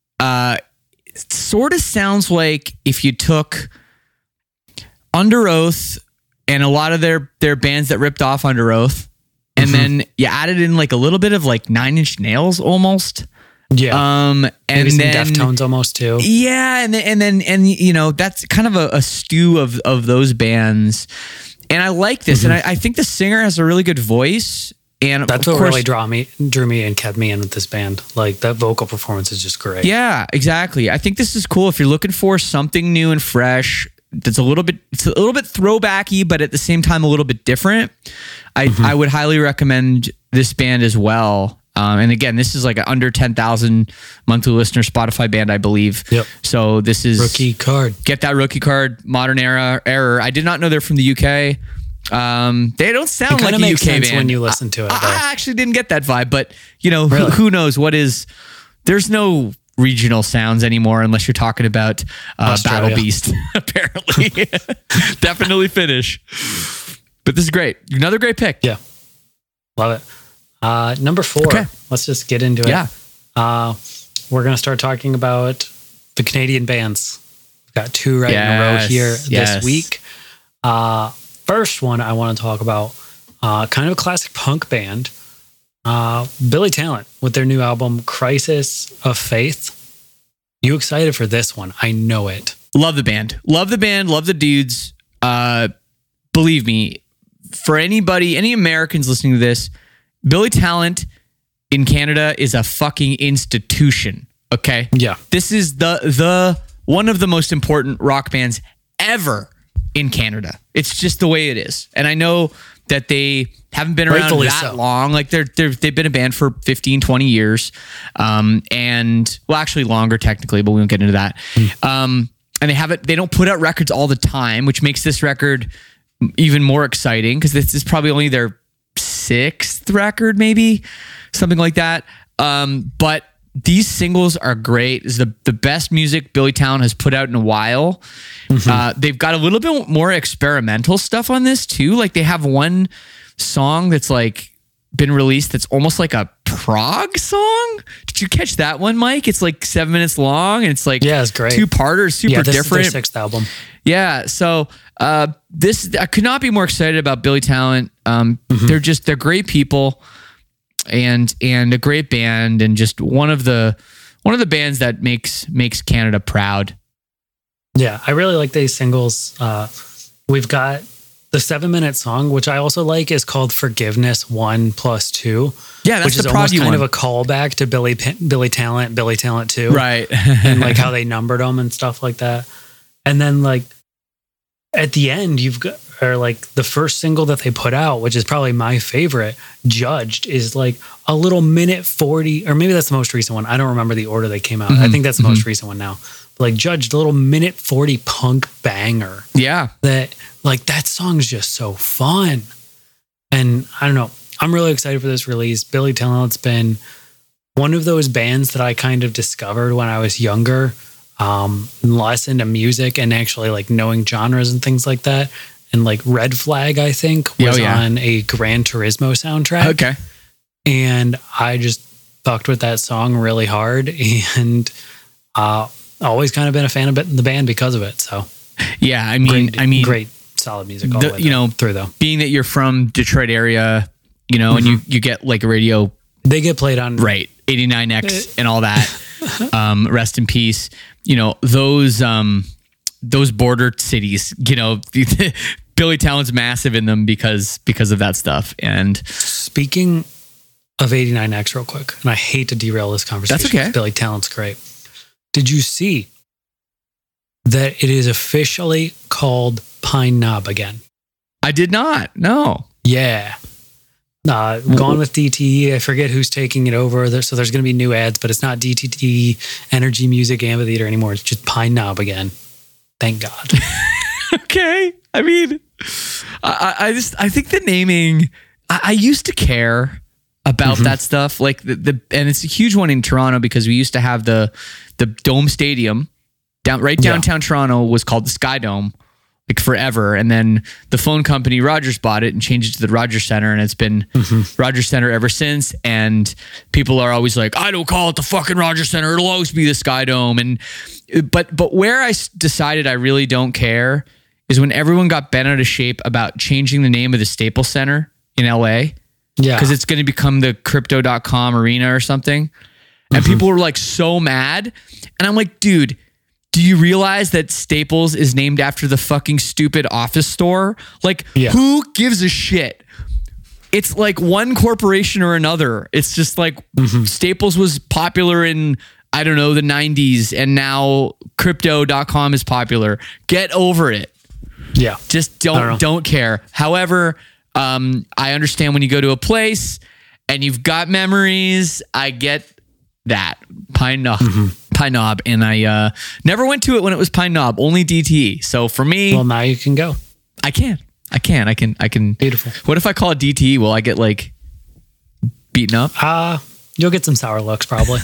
sort of sounds like if you took Under Oath and a lot of their bands that ripped off Under Oath, and then you added in like a little bit of like Nine Inch Nails almost. Yeah. And maybe some then Deftones almost too. Yeah, and you know, that's kind of a stew of those bands. And I like this, and I think the singer has a really good voice. And that's of what course, really drew me and kept me in with this band. Like that vocal performance is just great. Yeah, exactly. I think this is cool if you're looking for something new and fresh. It's a little bit throwbacky, but at the same time a little bit different. I would highly recommend this band as well. And again, this is like an under 10,000 monthly listener Spotify band, I believe. Yep. So this is rookie card. Get that rookie card. Modern Error. I did not know they're from the UK. They don't sound like a makes UK sense band when you listen to it. I actually didn't get that vibe, but you know, Really? who knows what is? There's no regional sounds anymore unless you're talking about Australia. Battle Beast. Apparently, definitely Finnish. But this is great. Another great pick. Yeah, love it. Number 4. Okay. Let's just get into it. Yeah. We're gonna start talking about the Canadian bands. We've got 2 right in a row here this week. First one I want to talk about, kind of a classic punk band, Billy Talent with their new album Crisis of Faith. You excited for this one? I know it. Love the band. Love the dudes. Believe me, for any Americans listening to this, Billy Talent in Canada is a fucking institution. Okay. Yeah. This is the one of the most important rock bands ever in Canada. It's just the way it is. And I know that they haven't been around Rightfully that so. long. Like they've been a band for 15, 20 years. And well, actually longer technically, but we won't get into that. And they don't put out records all the time, which makes this record even more exciting because this is probably only their 6th record, maybe something like that. But these singles are great. It's the best music Billy Talent has put out in a while. They've got a little bit more experimental stuff on this too. Like they have one song that's like been released that's almost like a prog song. Did you catch that one, Mike? It's like 7 minutes long and it's like it's great. 2-parter, super This different. is their 6th album. Yeah, so I could not be more excited about Billy Talent. They're great people, and a great band, and just one of the bands that makes Canada proud. Yeah, I really like these singles. We've got the 7-minute song, which I also like, is called Forgiveness 1+2. Yeah, that's which is the almost proggy kind one. of a callback to Billy Talent 2, Right? and like how they numbered them and stuff like that. And then like at the end, you've got, or like the first single that they put out, which is probably my favorite, Judged, is like a little minute 40, or maybe that's the most recent one. I don't remember the order they came out. I think that's the most recent one now. But like Judged, a little minute 40 punk banger. Yeah. That song's just so fun. And I don't know, I'm really excited for this release. Billy Talent's been one of those bands that I kind of discovered when I was younger, less into music and actually like knowing genres and things like that. And like Red Flag, I think, was on a Gran Turismo soundtrack. Okay. And I just fucked with that song really hard, and always kind of been a fan of the band because of it. So yeah, I mean, great solid music all the way through though. Being that you're from Detroit area, and you get like a radio. They get played on 89X and all that. Rest in peace. Those border cities, Billy Talent's massive in them because of that stuff. And speaking of 89X real quick, and I hate to derail this conversation. That's okay. Billy Talent's great. Did you see that it is officially called Pine Knob again? I did not. No. Yeah. Gone with DTE. I forget who's taking it over. So there's going to be new ads, but it's not DTE Energy Music Amphitheater anymore. It's just Pine Knob again. Thank God. Okay. I mean, I think the naming, I used to care about that stuff. Like and it's a huge one in Toronto because we used to have the Dome Stadium downtown Toronto was called the Sky Dome. Like forever. And then the phone company Rogers bought it and changed it to the Rogers Center, and it's been Rogers Center ever since. And people are always like, I don't call it the fucking Rogers Center, it'll always be the Sky Dome. And but where I decided I really don't care is when everyone got bent out of shape about changing the name of the Staples Center in LA. Yeah. Because it's going to become the crypto.com arena or something. And people were like so mad. And I'm like, dude, do you realize that Staples is named after the fucking stupid Office store? Like, who gives a shit? It's like one corporation or another. It's just like Staples was popular in, I don't know, the 90s. And now crypto.com is popular. Get over it. Yeah. Just don't care. However, I understand when you go to a place and you've got memories. I get that. Pine Knob. And I never went to it when it was Pine Knob, only DTE. So for me, well, now you can go. I can. Beautiful. What if I call it DTE? Will I get like beaten up? You'll get some sour looks probably.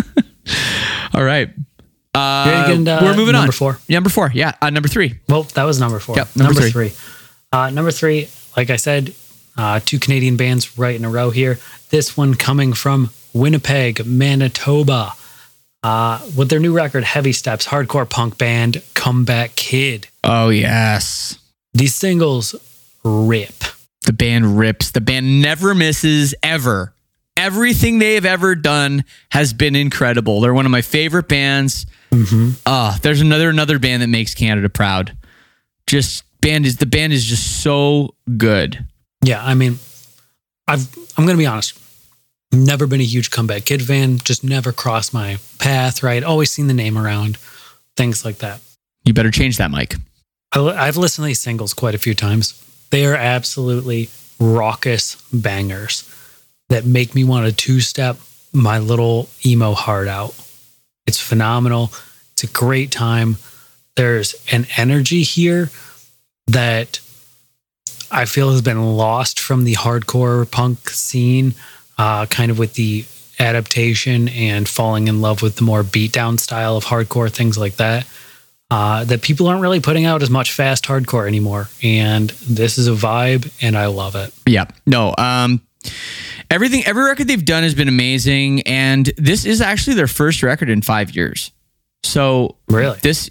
All right. We're moving on. Number 4. Number 4. Yeah. Number 3. Well, that was number 4. Yep, number 3. Number 3, like I said, 2 Canadian bands right in a row here. This one coming from Winnipeg, Manitoba. With their new record, Heavy Steps, hardcore punk band Comeback Kid. Oh, yes. These singles rip. The band rips. The band never misses, ever. Everything they've ever done has been incredible. They're one of my favorite bands. There's another band that makes Canada proud. The band is just so good. Yeah, I mean, I'm going to be honest. Never been a huge Comeback Kid fan. Just never crossed my path, right? Always seen the name around. Things like that. You better change that, Mike. I've listened to these singles quite a few times. They are absolutely raucous bangers that make me want to two-step my little emo heart out. It's phenomenal. It's a great time. There's an energy here that I feel has been lost from the hardcore punk scene, kind of with the adaptation and falling in love with the more beatdown style of hardcore, things like that. That people aren't really putting out as much fast hardcore anymore. And this is a vibe and I love it. Yeah. No. Every record they've done has been amazing. And this is actually their first record in 5 years. So really, this,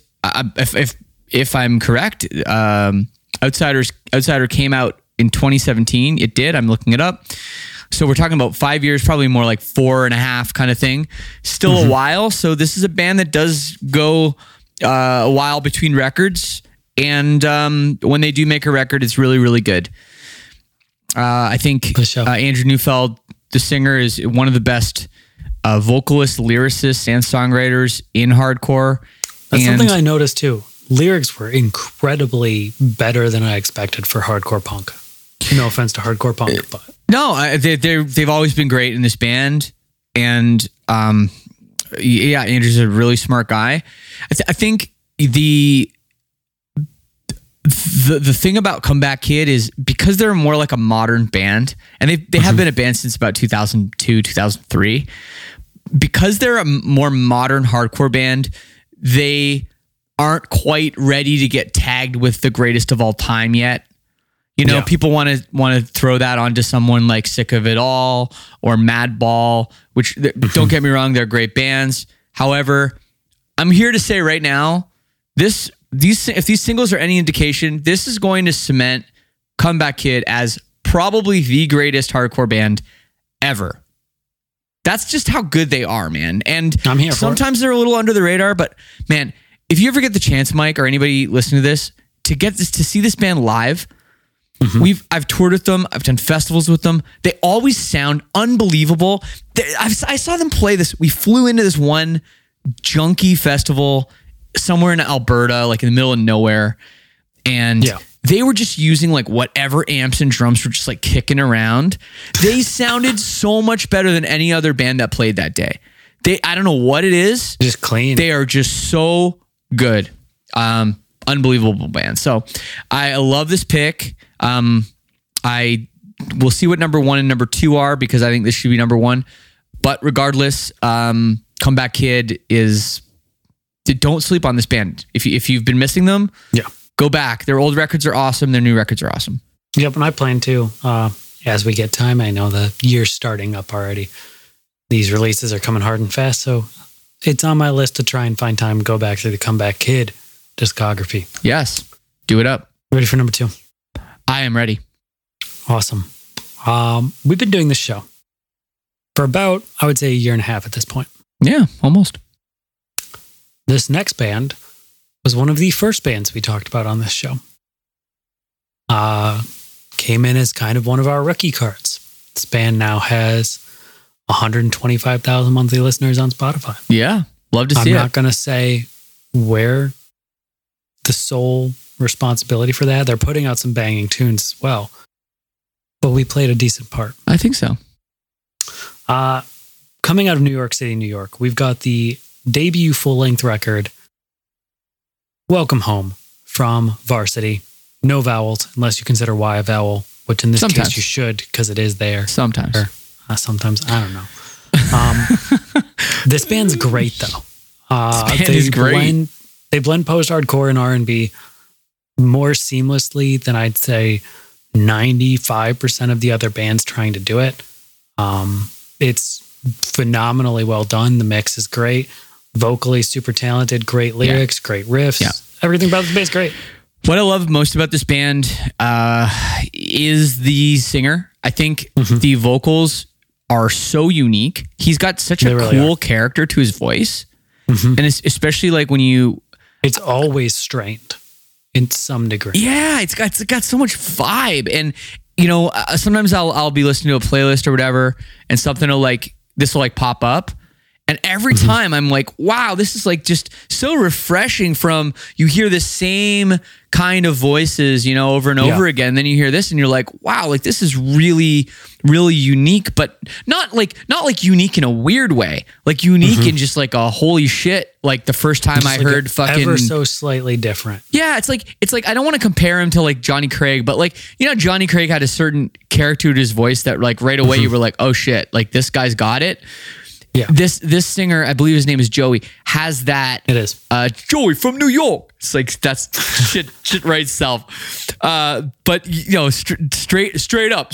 if I'm correct, Outsider came out in 2017. It did. I'm looking it up. So we're talking about 5 years, probably more like 4.5 kind of thing. Still a while. So this is a band that does go a while between records. And when they do make a record, it's really, really good. I think Andrew Neufeld, the singer, is one of the best vocalists, lyricists, and songwriters in hardcore. That's something I noticed too. Lyrics were incredibly better than I expected for hardcore punk. No offense to hardcore punk, but no, they've always been great in this band, and yeah, Andrew's a really smart guy. I think the thing about Comeback Kid is because they're more like a modern band, and they have been a band since about 2002, 2003. Because they're a more modern hardcore band, they aren't quite ready to get tagged with the greatest of all time yet. You know, people want to throw that onto someone like Sick of It All or Madball, which don't get me wrong, they're great bands. However, I'm here to say right now, if these singles are any indication, this is going to cement Comeback Kid as probably the greatest hardcore band ever. That's just how good they are, man. And I'm here sometimes they're a little under the radar, but man, if you ever get the chance, Mike, or anybody listening to this, to see this band live, I've toured with them. I've done festivals with them. They always sound unbelievable. I saw them play this. We flew into this one junky festival somewhere in Alberta, like in the middle of nowhere. And they were just using like whatever amps and drums were just like kicking around. They sounded so much better than any other band that played that day. I don't know what it is. Just clean. They are just so good. Unbelievable band. So I love this pick. I will see what number 1 and number 2 are, because I think this should be number 1. But regardless, Comeback Kid is... Don't sleep on this band. If you've been missing them, go back. Their old records are awesome. Their new records are awesome. Yep, and I plan to. As we get time, I know the year's starting up already. These releases are coming hard and fast, so it's on my list to try and find time to go back through the Comeback Kid discography. Yes, do it up. Ready for number 2? I am ready. Awesome. We've been doing this show for about, I would say, a year and a half at this point. Yeah, almost. This next band was one of the first bands we talked about on this show. Came in as kind of one of our rookie cards. This band now has 125,000 monthly listeners on Spotify. Yeah, love to see it. I'm not going to say where the sole responsibility for that. They're putting out some banging tunes as well. But we played a decent part. I think so. Coming out of New York City, New York, we've got the debut full-length record, Welcome Home, from Varsity. No vowels, unless you consider Y a vowel, which in this case you should, because it is there. Sometimes. Or, sometimes, I don't know. This band's great, though. This band is great. They blend post-hardcore and R&B more seamlessly than I'd say 95% of the other bands trying to do it. It's phenomenally well done. The mix is great. Vocally super talented, great lyrics, great riffs. Yeah. Everything about the bass great. What I love most about this band is the singer. I think the vocals are so unique. He's got such a cool character to his voice. And it's especially like when you... It's always strained in some degree. Yeah, it's got so much vibe. And, you know, sometimes I'll be listening to a playlist or whatever, and something will this will pop up. And every time I'm like, wow, this is just so refreshing from, you hear the same kind of voices, over and over again. Then you hear this and you're like, wow, this is really, really unique, but not unique in a weird way, unique in just a holy shit. The first time I heard fucking ever so slightly different. Yeah. It's like, I don't want to compare him to Johnny Craig, but Johnny Craig had a certain character to his voice that right away you were like, oh shit, this guy's got it. Yeah. This singer, I believe his name is Joey, has that. It is. Joey from New York. It's that's shit right itself. But straight up.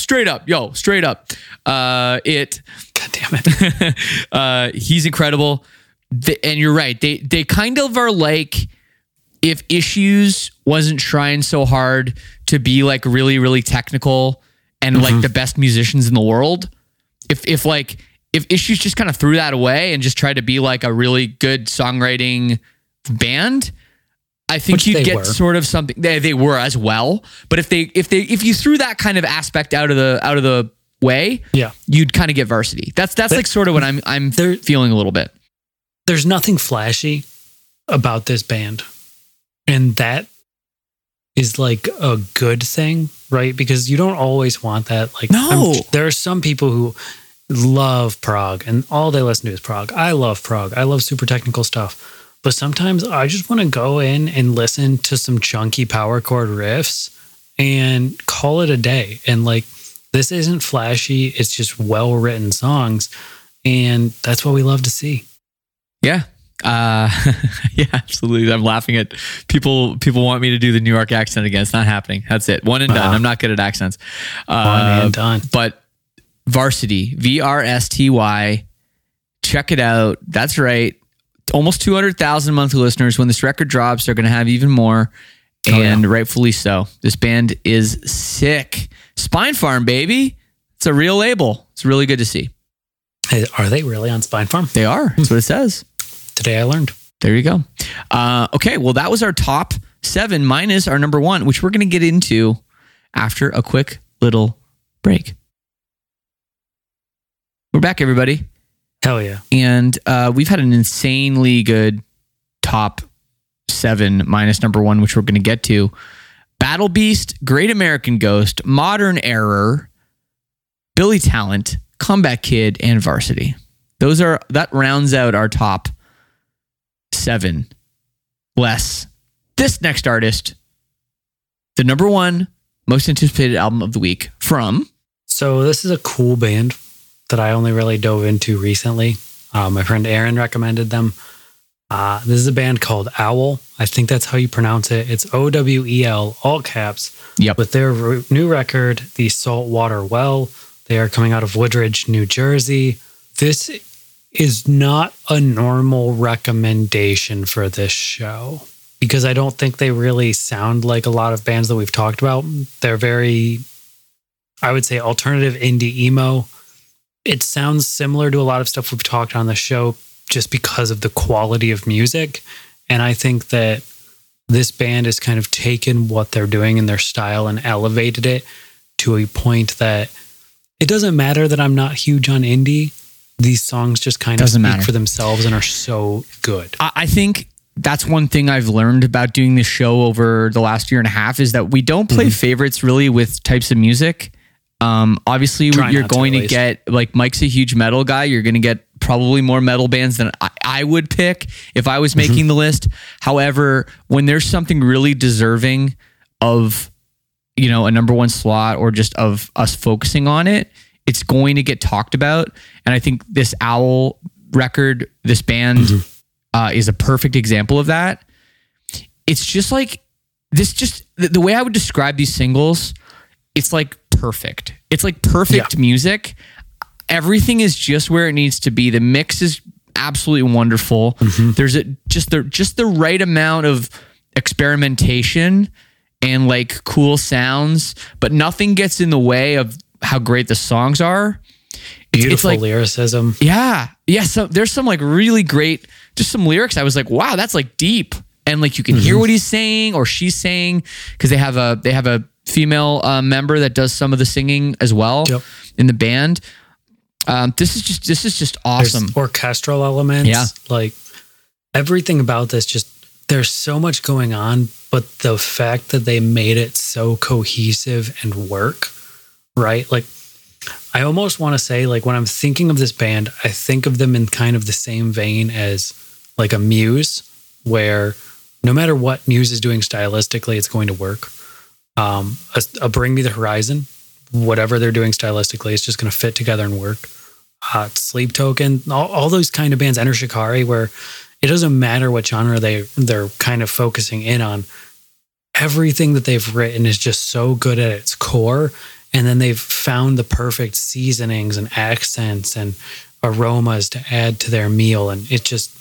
God damn it. He's incredible. And you're right. They kind of are if Issues wasn't trying so hard to be really, really technical and the best musicians in the world. If Issues just kind of threw that away and just tried to be a really good songwriting band, I think you'd get sort of something. They were as well, but if you threw that kind of aspect out of the way, you'd kind of get Varsity. That's sort of what I'm feeling a little bit. There's nothing flashy about this band, and that is a good thing, right? Because you don't always want that. No, there are some people who love prog and all they listen to is prog. I love prog. I love super technical stuff. But sometimes I just want to go in and listen to some chunky power chord riffs and call it a day. And this isn't flashy. It's just well-written songs. And that's what we love to see. Yeah. Yeah, absolutely. I'm laughing at people want me to do the New York accent again. It's not happening. That's it. One and done. I'm not good at accents. One and done. But Varsity, VRSTY. Check it out. That's right. Almost 200,000 monthly listeners. When this record drops, they're going to have even more. And rightfully so. This band is sick. Spinefarm, baby. It's a real label. It's really good to see. Hey, are they really on Spinefarm? They are. That's what it says. Today I learned. There you go. Okay, well, that was our top 7 minus our number 1, which we're going to get into after a quick little break. We're back, everybody. Hell yeah. And we've had an insanely good top 7 minus number 1, which we're going to get to. Battle Beast, Great American Ghost, Modern Error, Billy Talent, Comeback Kid, and Varsity. That rounds out our top 7. Less this next artist, the number 1 most anticipated album of the week from. So this is a cool band that I only really dove into recently. My friend Aaron recommended them. This is a band called Owl. I think that's how you pronounce it. It's OWEL, all caps. Yep. With their new record, The Saltwater Well. They are coming out of Woodridge, New Jersey. This is not a normal recommendation for this show because I don't think they really sound like a lot of bands that we've talked about. They're very I would say alternative indie emo. It sounds similar to a lot of stuff we've talked on the show just because of the quality of music. And I think that this band has kind of taken what they're doing in their style and elevated it to a point that it doesn't matter that I'm not huge on indie. These songs just kind of speak for themselves and are so good. I think that's one thing I've learned about doing this show over the last year and a half is that we don't play favorites really with types of music. Obviously, you're going to get, like, Mike's a huge metal guy. You're going to get probably more metal bands than I would pick if I was making the list. However, when there's something really deserving of, you know, a number one slot or just of us focusing on it, it's going to get talked about. And I think this Owl record, this band is a perfect example of that. It's just like this, just the way I would describe these singles, it's like perfect. It's like perfect music. Everything is just where it needs to be. The mix is absolutely wonderful. There's just the right amount of experimentation and like cool sounds, but nothing gets in the way of how great the songs are. Beautiful lyricism. Yeah. So there's some like really great, just some lyrics. I was like, wow, that's like deep. And like you can hear what he's saying or she's saying, because they have a female member that does some of the singing as well in the band. This is just awesome. There's orchestral elements. Yeah. Like everything about this, just there's so much going on, but the fact that they made it so cohesive and work, right? Like I almost want to say, like, when I'm thinking of this band, I think of them in kind of the same vein as like a Muse, where no matter what Muse is doing stylistically, it's going to work. A Bring Me the Horizon, whatever they're doing stylistically, it's just going to fit together and work. Sleep Token, all those kind of bands, Enter Shikari, where it doesn't matter what genre they're kind of focusing in on. Everything that they've written is just so good at its core. And then they've found the perfect seasonings and accents and aromas to add to their meal. And it just,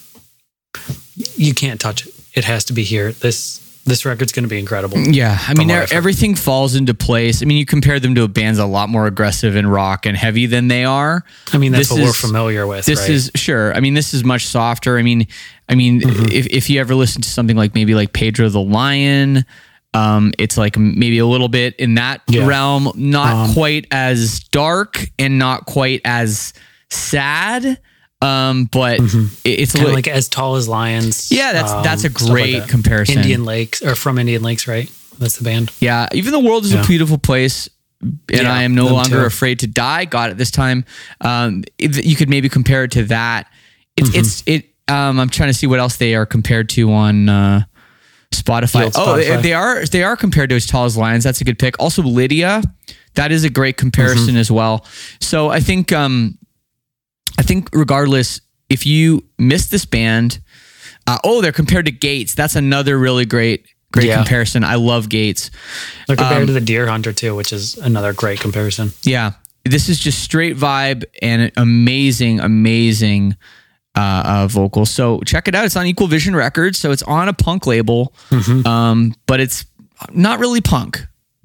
you can't touch it. It has to be here. This record's going to be incredible. Yeah. I mean, everything falls into place. I mean, you compare them to a band's a lot more aggressive and rock and heavy than they are. I mean, that's what we're familiar with. This is sure. I mean, this is much softer. I mean, if you ever listen to something like maybe like Pedro the Lion, it's like maybe a little bit in that realm, not quite as dark and not quite as sad. But it's kind of like As Tall as Lions. Yeah, that's a great comparison. Indian Lakes, or From Indian Lakes, right? That's the band. Yeah, Even the World is a Beautiful Place, and I Am No Longer Afraid to Die. Got it this time. You could maybe compare it to that. I'm trying to see what else they are compared to on Spotify. They are compared to As Tall as Lions. That's a good pick. Also, Lydia, that is a great comparison as well. So I think regardless, if you miss this band, they're compared to Gates. That's another really great comparison. I love Gates. They're compared to the Deer Hunter too, which is another great comparison. Yeah, this is just straight vibe and amazing vocals. So check it out. It's on Equal Vision Records, so it's on a punk label, but it's not really punk.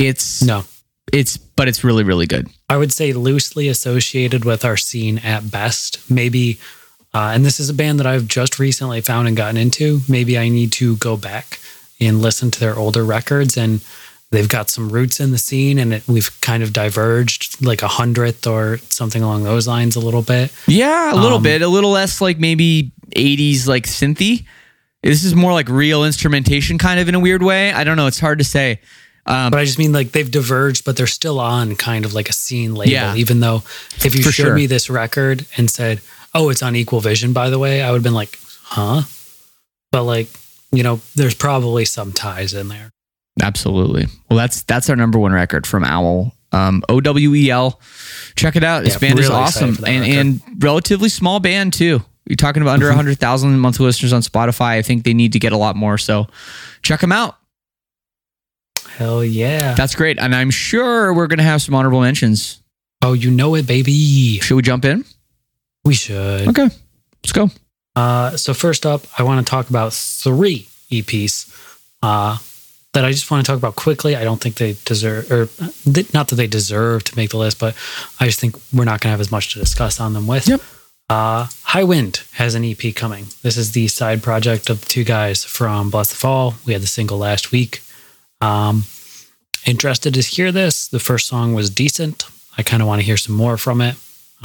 But it's really, really good. I would say loosely associated with our scene at best. Maybe, and this is a band that I've just recently found and gotten into. Maybe I need to go back and listen to their older records, and they've got some roots in the scene, and we've kind of diverged like 100th or something along those lines a little bit. Yeah, a little bit. A little less like maybe 80s like synthy. This is more like real instrumentation kind of in a weird way. I don't know. It's hard to say. But I just mean like they've diverged, but they're still on kind of like a scene label, even though if you showed me this record and said, oh, it's on Equal Vision, by the way, I would have been like, huh? But like, there's probably some ties in there. Absolutely. Well, that's our number one record from Owl. OWEL. Check it out. This band is awesome and relatively small band too. You're talking about under 100,000 monthly listeners on Spotify. I think they need to get a lot more. So check them out. Hell yeah. That's great. And I'm sure we're going to have some honorable mentions. Oh, you know it, baby. Should we jump in? We should. Okay. Let's go. So first up, I want to talk about 3 EPs. that I just want to talk about quickly. I don't think they deserve, or not that they deserve to make the list, but I just think we're not going to have as much to discuss on them with. Yep. High Wind has an EP coming. This is the side project of two guys from Bless the Fall. We had the single last week. Interested to hear this. The first song was decent. I kind of want to hear some more from it.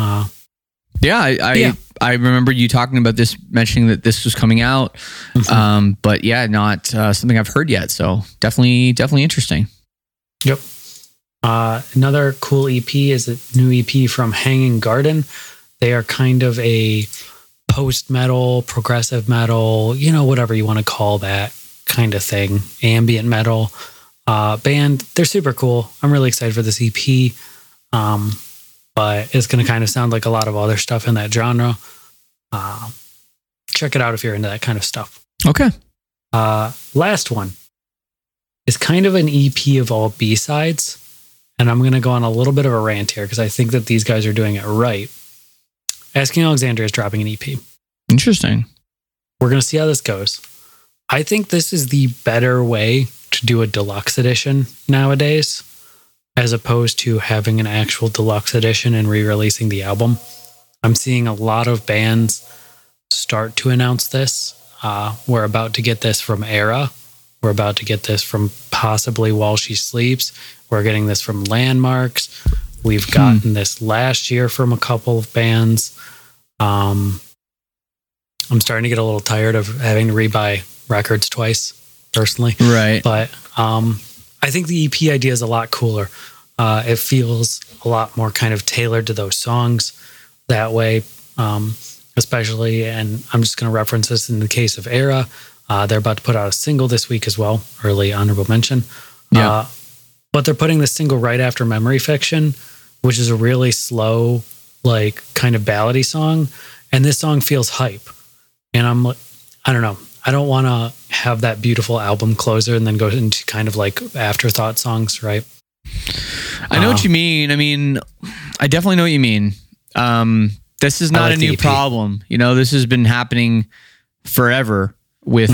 I remember you talking about this, mentioning that this was coming out. Mm-hmm. But yeah, not something I've heard yet. So definitely interesting. Yep. Another cool EP is a new EP from Hanging Garden. They are kind of a post-metal, progressive metal, whatever you want to call that kind of thing, ambient metal band. They're super cool. I'm really excited for this EP. But it's going to kind of sound like a lot of other stuff in that genre. Check it out if you're into that kind of stuff. Okay. Last one is kind of an EP of all B-sides. And I'm going to go on a little bit of a rant here because I think that these guys are doing it right. Asking Alexandria is dropping an EP. Interesting. We're going to see how this goes. I think this is the better way to do a deluxe edition nowadays, as opposed to having an actual deluxe edition and re-releasing the album. I'm seeing a lot of bands start to announce this. We're about to get this from Era. We're about to get this from possibly While She Sleeps. We're getting this from Landmarks. We've gotten this last year from a couple of bands. I'm starting to get a little tired of having to rebuy records twice, personally. Right. But I think the EP idea is a lot cooler. It feels a lot more kind of tailored to those songs that way, especially, and I'm just going to reference this in the case of Era. They're about to put out a single this week as well, early honorable mention. Yeah. But they're putting this single right after Memory Fiction, which is a really slow, like kind of ballady song. And this song feels hype. And I don't know. I don't want to have that beautiful album closer and then go into kind of like afterthought songs, right? I know what you mean. I mean, I definitely know what you mean. This is not a new problem. This has been happening forever with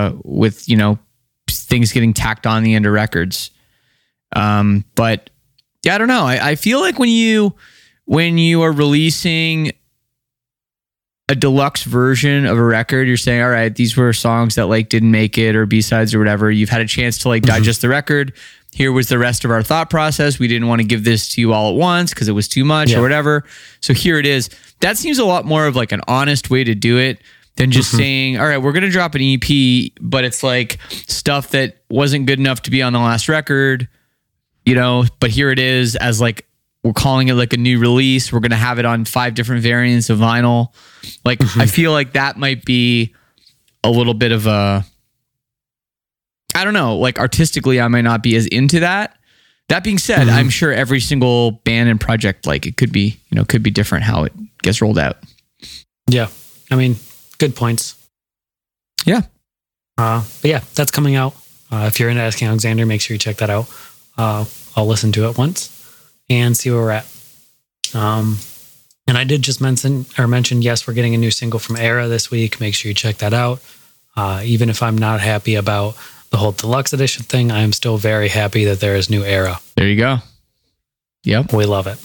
things getting tacked on the end of records. But yeah, I don't know. I feel like when you are releasing a deluxe version of a record, you're saying, all right, these were songs that like didn't make it, or B-sides or whatever. You've had a chance to like digest the record. Here was the rest of our thought process. We didn't want to give this to you all at once because it was too much or whatever. So here it is. That seems a lot more of like an honest way to do it than just saying, all right, we're going to drop an EP, but it's like stuff that wasn't good enough to be on the last record, but here it is as like, we're calling it like a new release. We're going to have it on 5 different variants of vinyl. Like, I feel like that might be a little bit of a, I don't know, like artistically, I might not be as into that. That being said, I'm sure every single band and project, like it could be different how it gets rolled out. Yeah. I mean, good points. Yeah. But yeah, that's coming out. If you're into Asking Alexander, make sure you check that out. I'll listen to it once and see where we're at. And I did just mention, yes, we're getting a new single from Era this week. Make sure you check that out. Even if I'm not happy about the whole deluxe edition thing, I am still very happy that there is new Era. There you go. Yep. We love it.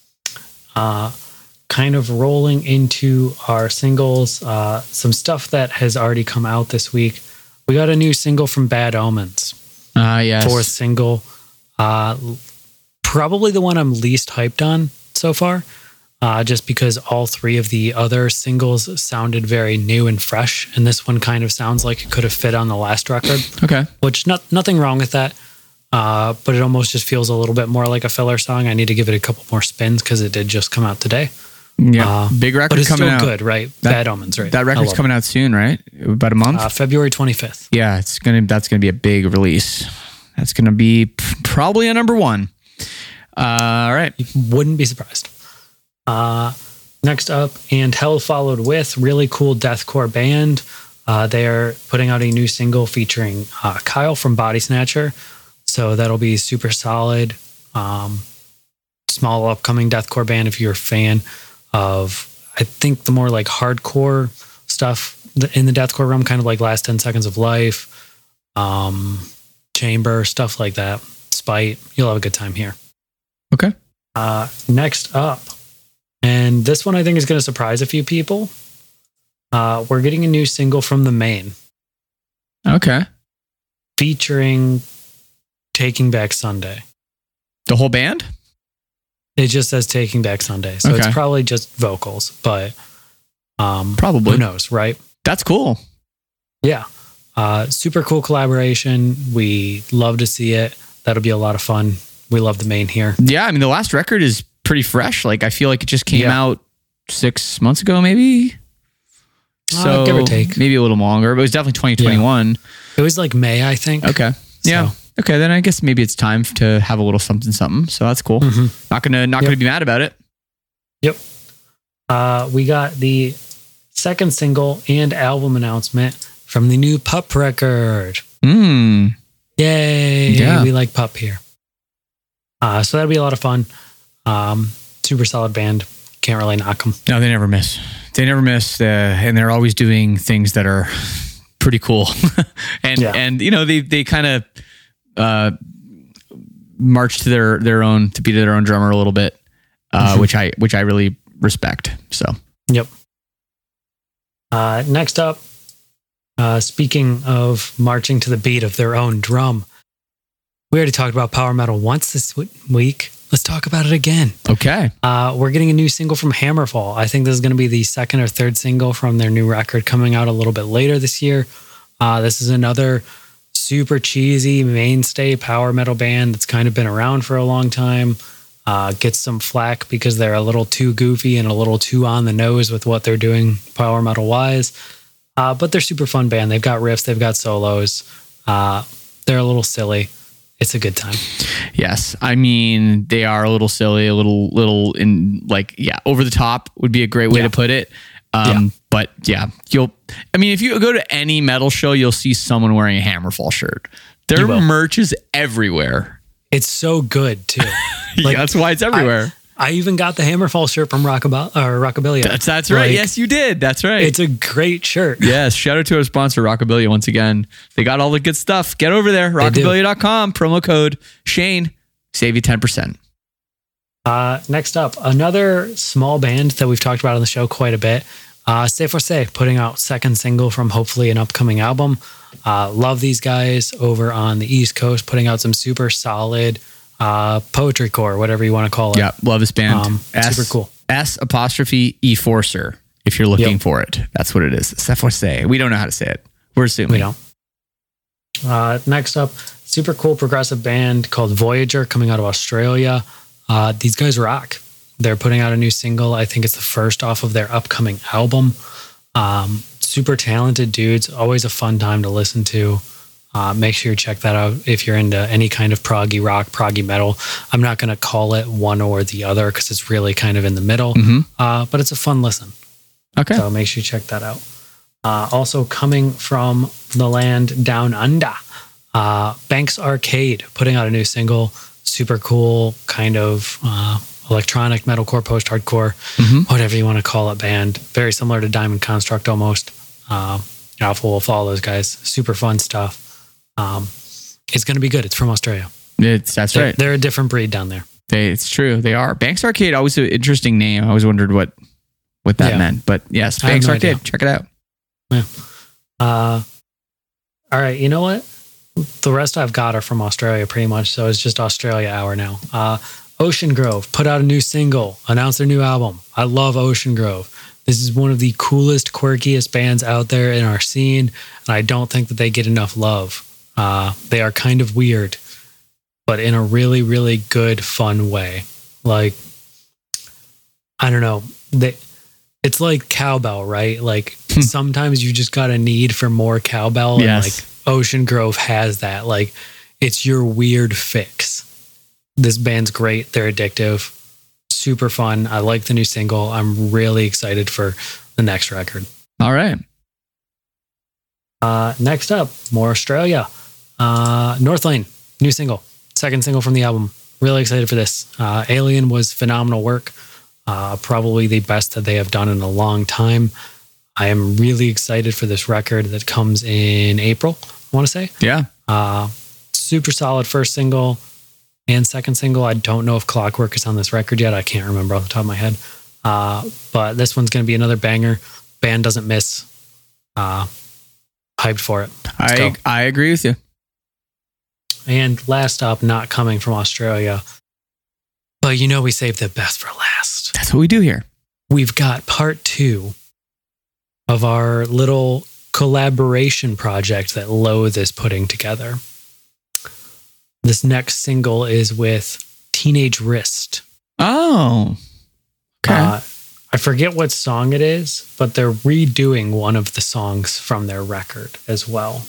Kind of rolling into our singles, some stuff that has already come out this week. We got a new single from Bad Omens. Yes. 4th single. Probably the one I'm least hyped on so far, just because all 3 of the other singles sounded very new and fresh, and this one kind of sounds like it could have fit on the last record. Okay. Which, nothing wrong with that, but it almost just feels a little bit more like a filler song. I need to give it a couple more spins because it did just come out today. Yeah, big record but it's coming still out. Good, right? Bad Omens, right? That record's coming out soon, right? About a month. February 25th. Yeah, that's gonna be a big release. That's gonna be probably a number 1. All right, you wouldn't be surprised. Next up, And Hell Followed With, really cool deathcore band. They are putting out a new single featuring Kyle from Body Snatcher, so that'll be super solid. Small upcoming deathcore band if you're a fan of, I think, the more like hardcore stuff in the deathcore realm, kind of like Last 10 Seconds of Life, Chamber, stuff like that. Spite. You'll have a good time here. Okay. Next up, and this one I think is going to surprise a few people. We're getting a new single from The Maine. Okay. Featuring Taking Back Sunday. The whole band? It just says Taking Back Sunday. So it's probably just vocals, but probably. Who knows, right? That's cool. Yeah. Super cool collaboration. We love to see it. That'll be a lot of fun. We love The Maine here. Yeah, I mean, the last record is pretty fresh. Like, I feel like it just came out 6 months ago, maybe? So give or take. Maybe a little longer, but it was definitely 2021. Yeah. It was like May, I think. Okay. Yeah. So. Okay, then I guess maybe it's time to have a little something. So that's cool. Not gonna be mad about it. Yep. We got the second single and album announcement from the new Pup record. Yay! Yeah. We like Pup here. So that'll be a lot of fun. Super solid band. Can't really knock them. No, they never miss. And they're always doing things that are pretty cool. and you know, they kind of march to their own, to beat their own drummer a little bit, which I really respect. So yep. Next up, speaking of marching to the beat of their own drum, we already talked about power metal once this week. Let's talk about it again. Okay. We're getting a new single from Hammerfall. I think this is going to be the second or third single from their new record coming out a little bit later this year. This is another super cheesy mainstay power metal band that's kind of been around for a long time. Gets some flack because they're a little too goofy and a little too on the nose with what they're doing power metal wise. But they're super fun band. They've got riffs, they've got solos. They're a little silly. It's a good time. Yes. I mean, they are a little silly, a little in like, over the top would be a great way to put it. But if you go to any metal show, you'll see someone wearing a Hammerfall shirt. Their merch is everywhere. It's so good too. Like, that's why it's everywhere. I even got the Hammerfall shirt from Rockabilia. That's right. Yes, you did. That's right. It's a great shirt. Yes. Shout out to our sponsor, Rockabilia, once again. They got all the good stuff. Get over there. Rockabilia.com. Promo code Shane. Save you 10%. Next up, another small band that we've talked about on the show quite a bit. C'est Forcé, putting out second single from hopefully an upcoming album. Love these guys over on the East Coast, putting out some super solid poetry core, whatever you want to call it. Yeah, love this band. Super cool. S''E Forcer, if you're looking for it. That's what it is. C'est Forcé. We don't know how to say it. We're assuming. We don't. Next up, super cool progressive band called Voyager, coming out of Australia. These guys rock. They're putting out a new single. I think it's the first off of their upcoming album. Super talented dudes. Always a fun time to listen to. Make sure you check that out if you're into any kind of proggy rock, proggy metal. I'm not going to call it one or the other because it's really kind of in the middle. But it's a fun listen. Okay. So make sure you check that out. Also coming from the land down under, Banks Arcade putting out a new single. Super cool kind of electronic metalcore, post-hardcore, whatever you want to call it band. Very similar to Diamond Construct almost. Alpha Wolf, all those guys. Super fun stuff. It's going to be good. It's from Australia. That's right. They're a different breed down there. It's true. They are. Banks Arcade, always an interesting name. I always wondered what that meant. But yes, Banks Arcade. Idea. Check it out. Yeah. All right. You know what? The rest I've got are from Australia pretty much. So it's just Australia hour now. Ocean Grove put out a new single, announced their new album. I love Ocean Grove. This is one of the coolest, quirkiest bands out there in our scene. And I don't think that they get enough love. They are kind of weird, but in a really, really good, fun way. Like, I don't know. It's like cowbell, right? Like sometimes you just got a need for more cowbell. Yes. And like Ocean Grove has that. Like it's your weird fix. This band's great. They're addictive. Super fun. I like the new single. I'm really excited for the next record. All right. Next up, more Australia. Northlane, new single. Second single from the album. Really excited for this. Alien was phenomenal work. Probably the best that they have done in a long time. I am really excited for this record that comes in April, I want to say. Yeah. super solid first single and second single. I don't know if Clockwork is on this record yet. I can't remember off the top of my head. But this one's going to be another banger. Band doesn't miss. Hyped for it. I agree with you. And last up, not coming from Australia, but we saved the best for last. That's what we do here. We've got part 2 of our little collaboration project that Loathe is putting together. This next single is with Teenage Wrist. Oh, okay. I forget what song it is, but they're redoing one of the songs from their record as well.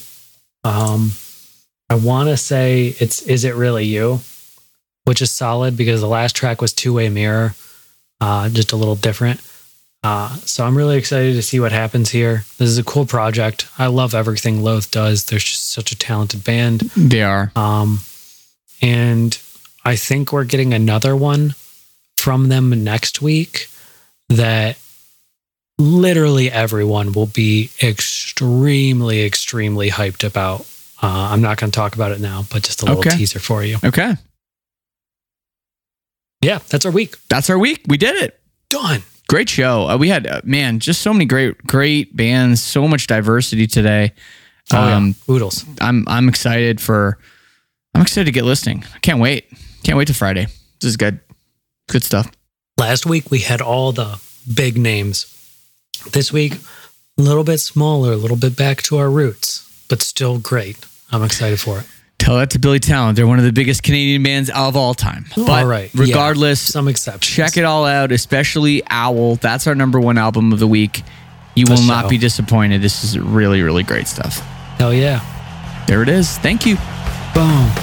I want to say it's Is It Really You, which is solid because the last track was Two-Way Mirror, just a little different. So I'm really excited to see what happens here. This is a cool project. I love everything Loathe does. They're just such a talented band. They are. And I think we're getting another one from them next week that literally everyone will be extremely, extremely hyped about. I'm not going to talk about it now, but just a little teaser for you. Okay. Yeah, that's our week. We did it. Done. Great show. We had, just so many great bands, so much diversity today. Oodles. I'm excited to get listening. I can't wait. Can't wait to Friday. This is good. Good stuff. Last week, we had all the big names. This week, a little bit smaller, a little bit back to our roots, but still great. I'm excited for it. Tell that to Billy Talent. They're one of the biggest Canadian bands of all time. But all right. Regardless, some exceptions. Check it all out, especially Owl. That's our number 1 album of the week. You will not be disappointed. This is really, really great stuff. Hell yeah. There it is. Thank you. Boom.